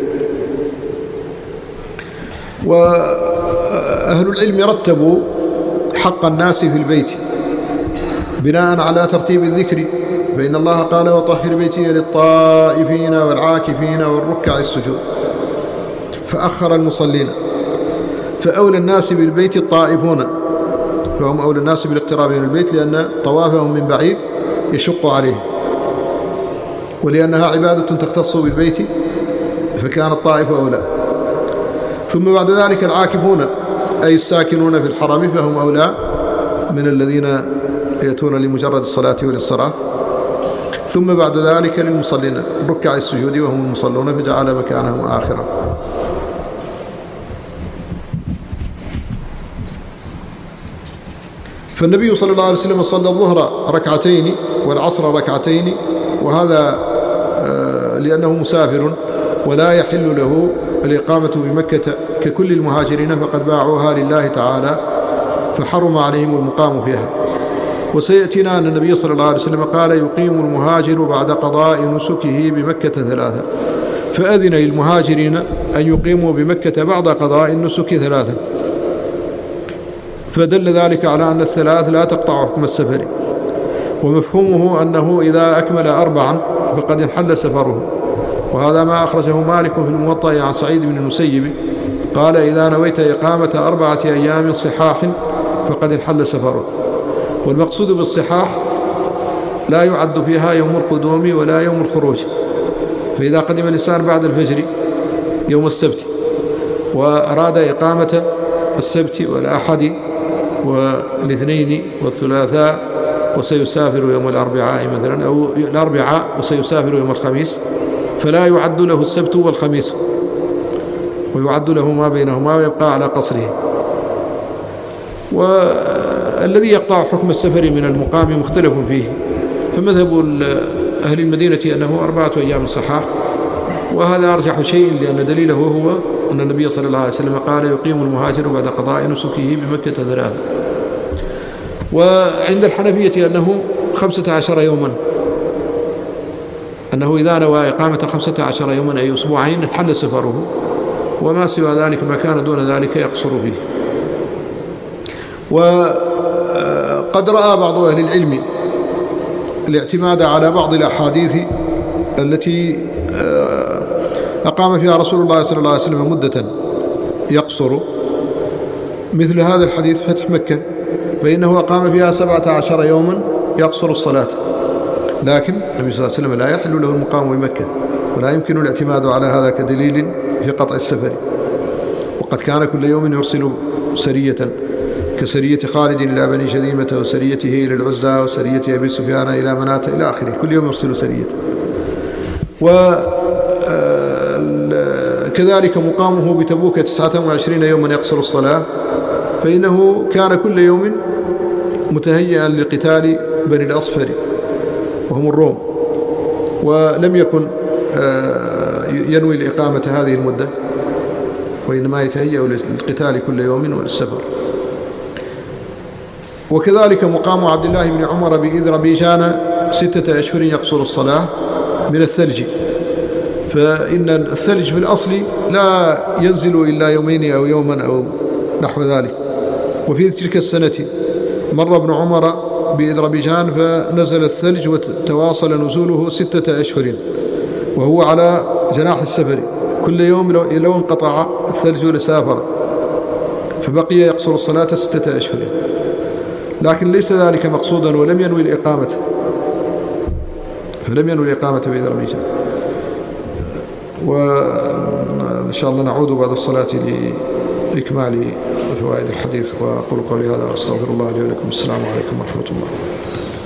وأهل العلم رتبوا حق الناس في البيت بناء على ترتيب الذكر، فإن الله قال وطهر بيتي للطائفين والعاكفين والركع السجود، فأخر المصلين، فأولى الناس بالبيت الطائفون، فهم أولى الناس بالاقتراب من البيت، لأن طوافهم من بعيد يشق عليه، ولأنها عبادة تختص بالبيت فكان الطائف أولى. ثم بعد ذلك العاكفون أي الساكنون في الحرم، فهم أولى من الذين يأتون لمجرد الصلاة وللصلاة. ثم بعد ذلك للمصلين ركع السجود وهم المصلون، فجعل مكانهم آخرا. فالنبي صلى الله عليه وسلم صلى الظهر ركعتين والعصر ركعتين، وهذا لأنه مسافر ولا يحل له الإقامة بمكة ككل المهاجرين، فقد باعوها لله تعالى فحرم عليهم المقام فيها. وسيأتينا أن النبي صلى الله عليه وسلم قال يقيم المهاجر بعد قضاء نسكه بمكة 3، فأذن للمهاجرين أن يقيموا بمكة بعد قضاء النسك 3، فدل ذلك على أن الثلاث لا تقطع حكم السفر، ومفهومه أنه إذا أكمل 4 فقد انحل سفره، وهذا ما أخرجه مالك في الموطأ عن سعيد بن المسيب قال إذا نويت إقامة 4 أيام صحاح فقد انحل سفره. والمقصود بالصحاح لا يعد فيها يوم القدوم ولا يوم الخروج، فإذا قدم الإنسان بعد الفجر يوم السبت وأراد إقامة السبت والأحد والاثنين والثلاثاء وسيسافر يوم الأربعاء مثلا، أو الأربعاء وسيسافر يوم الخميس، فلا يعد له السبت والخميس، ويعد له ما بينهما ويبقى على قصره. والذي يقطع حكم السفر من المقام مختلف فيه، فمذهب أهل المدينة أنه 4 أيام صحاح، وهذا أرجح شيء، لأن دليله هو أن النبي صلى الله عليه وسلم قال يقيم المهاجر بعد قضاء نسكه بمكة 3. وعند الحنفية أنه 15 يوما، أنه إذا نوى إقامة 15 يوما أي أسبوعين انحل سفره، وما سوى ذلك ما كان دون ذلك يقصر فيه. وقد رأى بعض أهل العلم الاعتماد على بعض الأحاديث التي أقام فيها رسول الله صلى الله عليه وسلم مدة يقصر، مثل هذا الحديث فتح مكة، فإنه أقام فيها 17 يوما يقصر الصلاة، لكن النبي صلى الله عليه وسلم لا يحل له المقام بمكة، ولا يمكن الاعتماد على هذا كدليل في قطع السفر. وقد كان كل يوم يرسل سرية، كسرية خالد إلى بني شذيمة، وسريته إلى العزى، وسرية أبي سفيان إلى مناة، إلى آخره، كل يوم يرسل سرية. وكذلك مقامه بتبوك 29 يوما يقصر الصلاة، فإنه كان كل يوم متهيئا لقتال بني الأصفر وهم الروم، ولم يكن ينوي الإقامة هذه المدة، وإنما يتهيأ للقتال كل يوم والسفر. وكذلك مقام عبد الله بن عمر بإذربيجان 6 أشهر يقصر الصلاة من الثلج، فإن الثلج في الأصل لا ينزل إلا يومين أو يوما أو نحو ذلك. وفي تلك السنة مر ابن عمر بإذربيجان فنزل الثلج وتواصل نزوله 6 أشهر، وهو على جناح السفر، كل يوم لو انقطع الثلج لسافر، فبقي يقصر الصلاة 6 أشهر، لكن ليس ذلك مقصودا، ولم ينوي الإقامة، بإذربيجان. وإن شاء الله نعود بعد الصلاة لإكمال فوائد الحديث، وأقول قولي هذا وأستغفر الله لي ولكم. السلام عليكم ورحمة الله.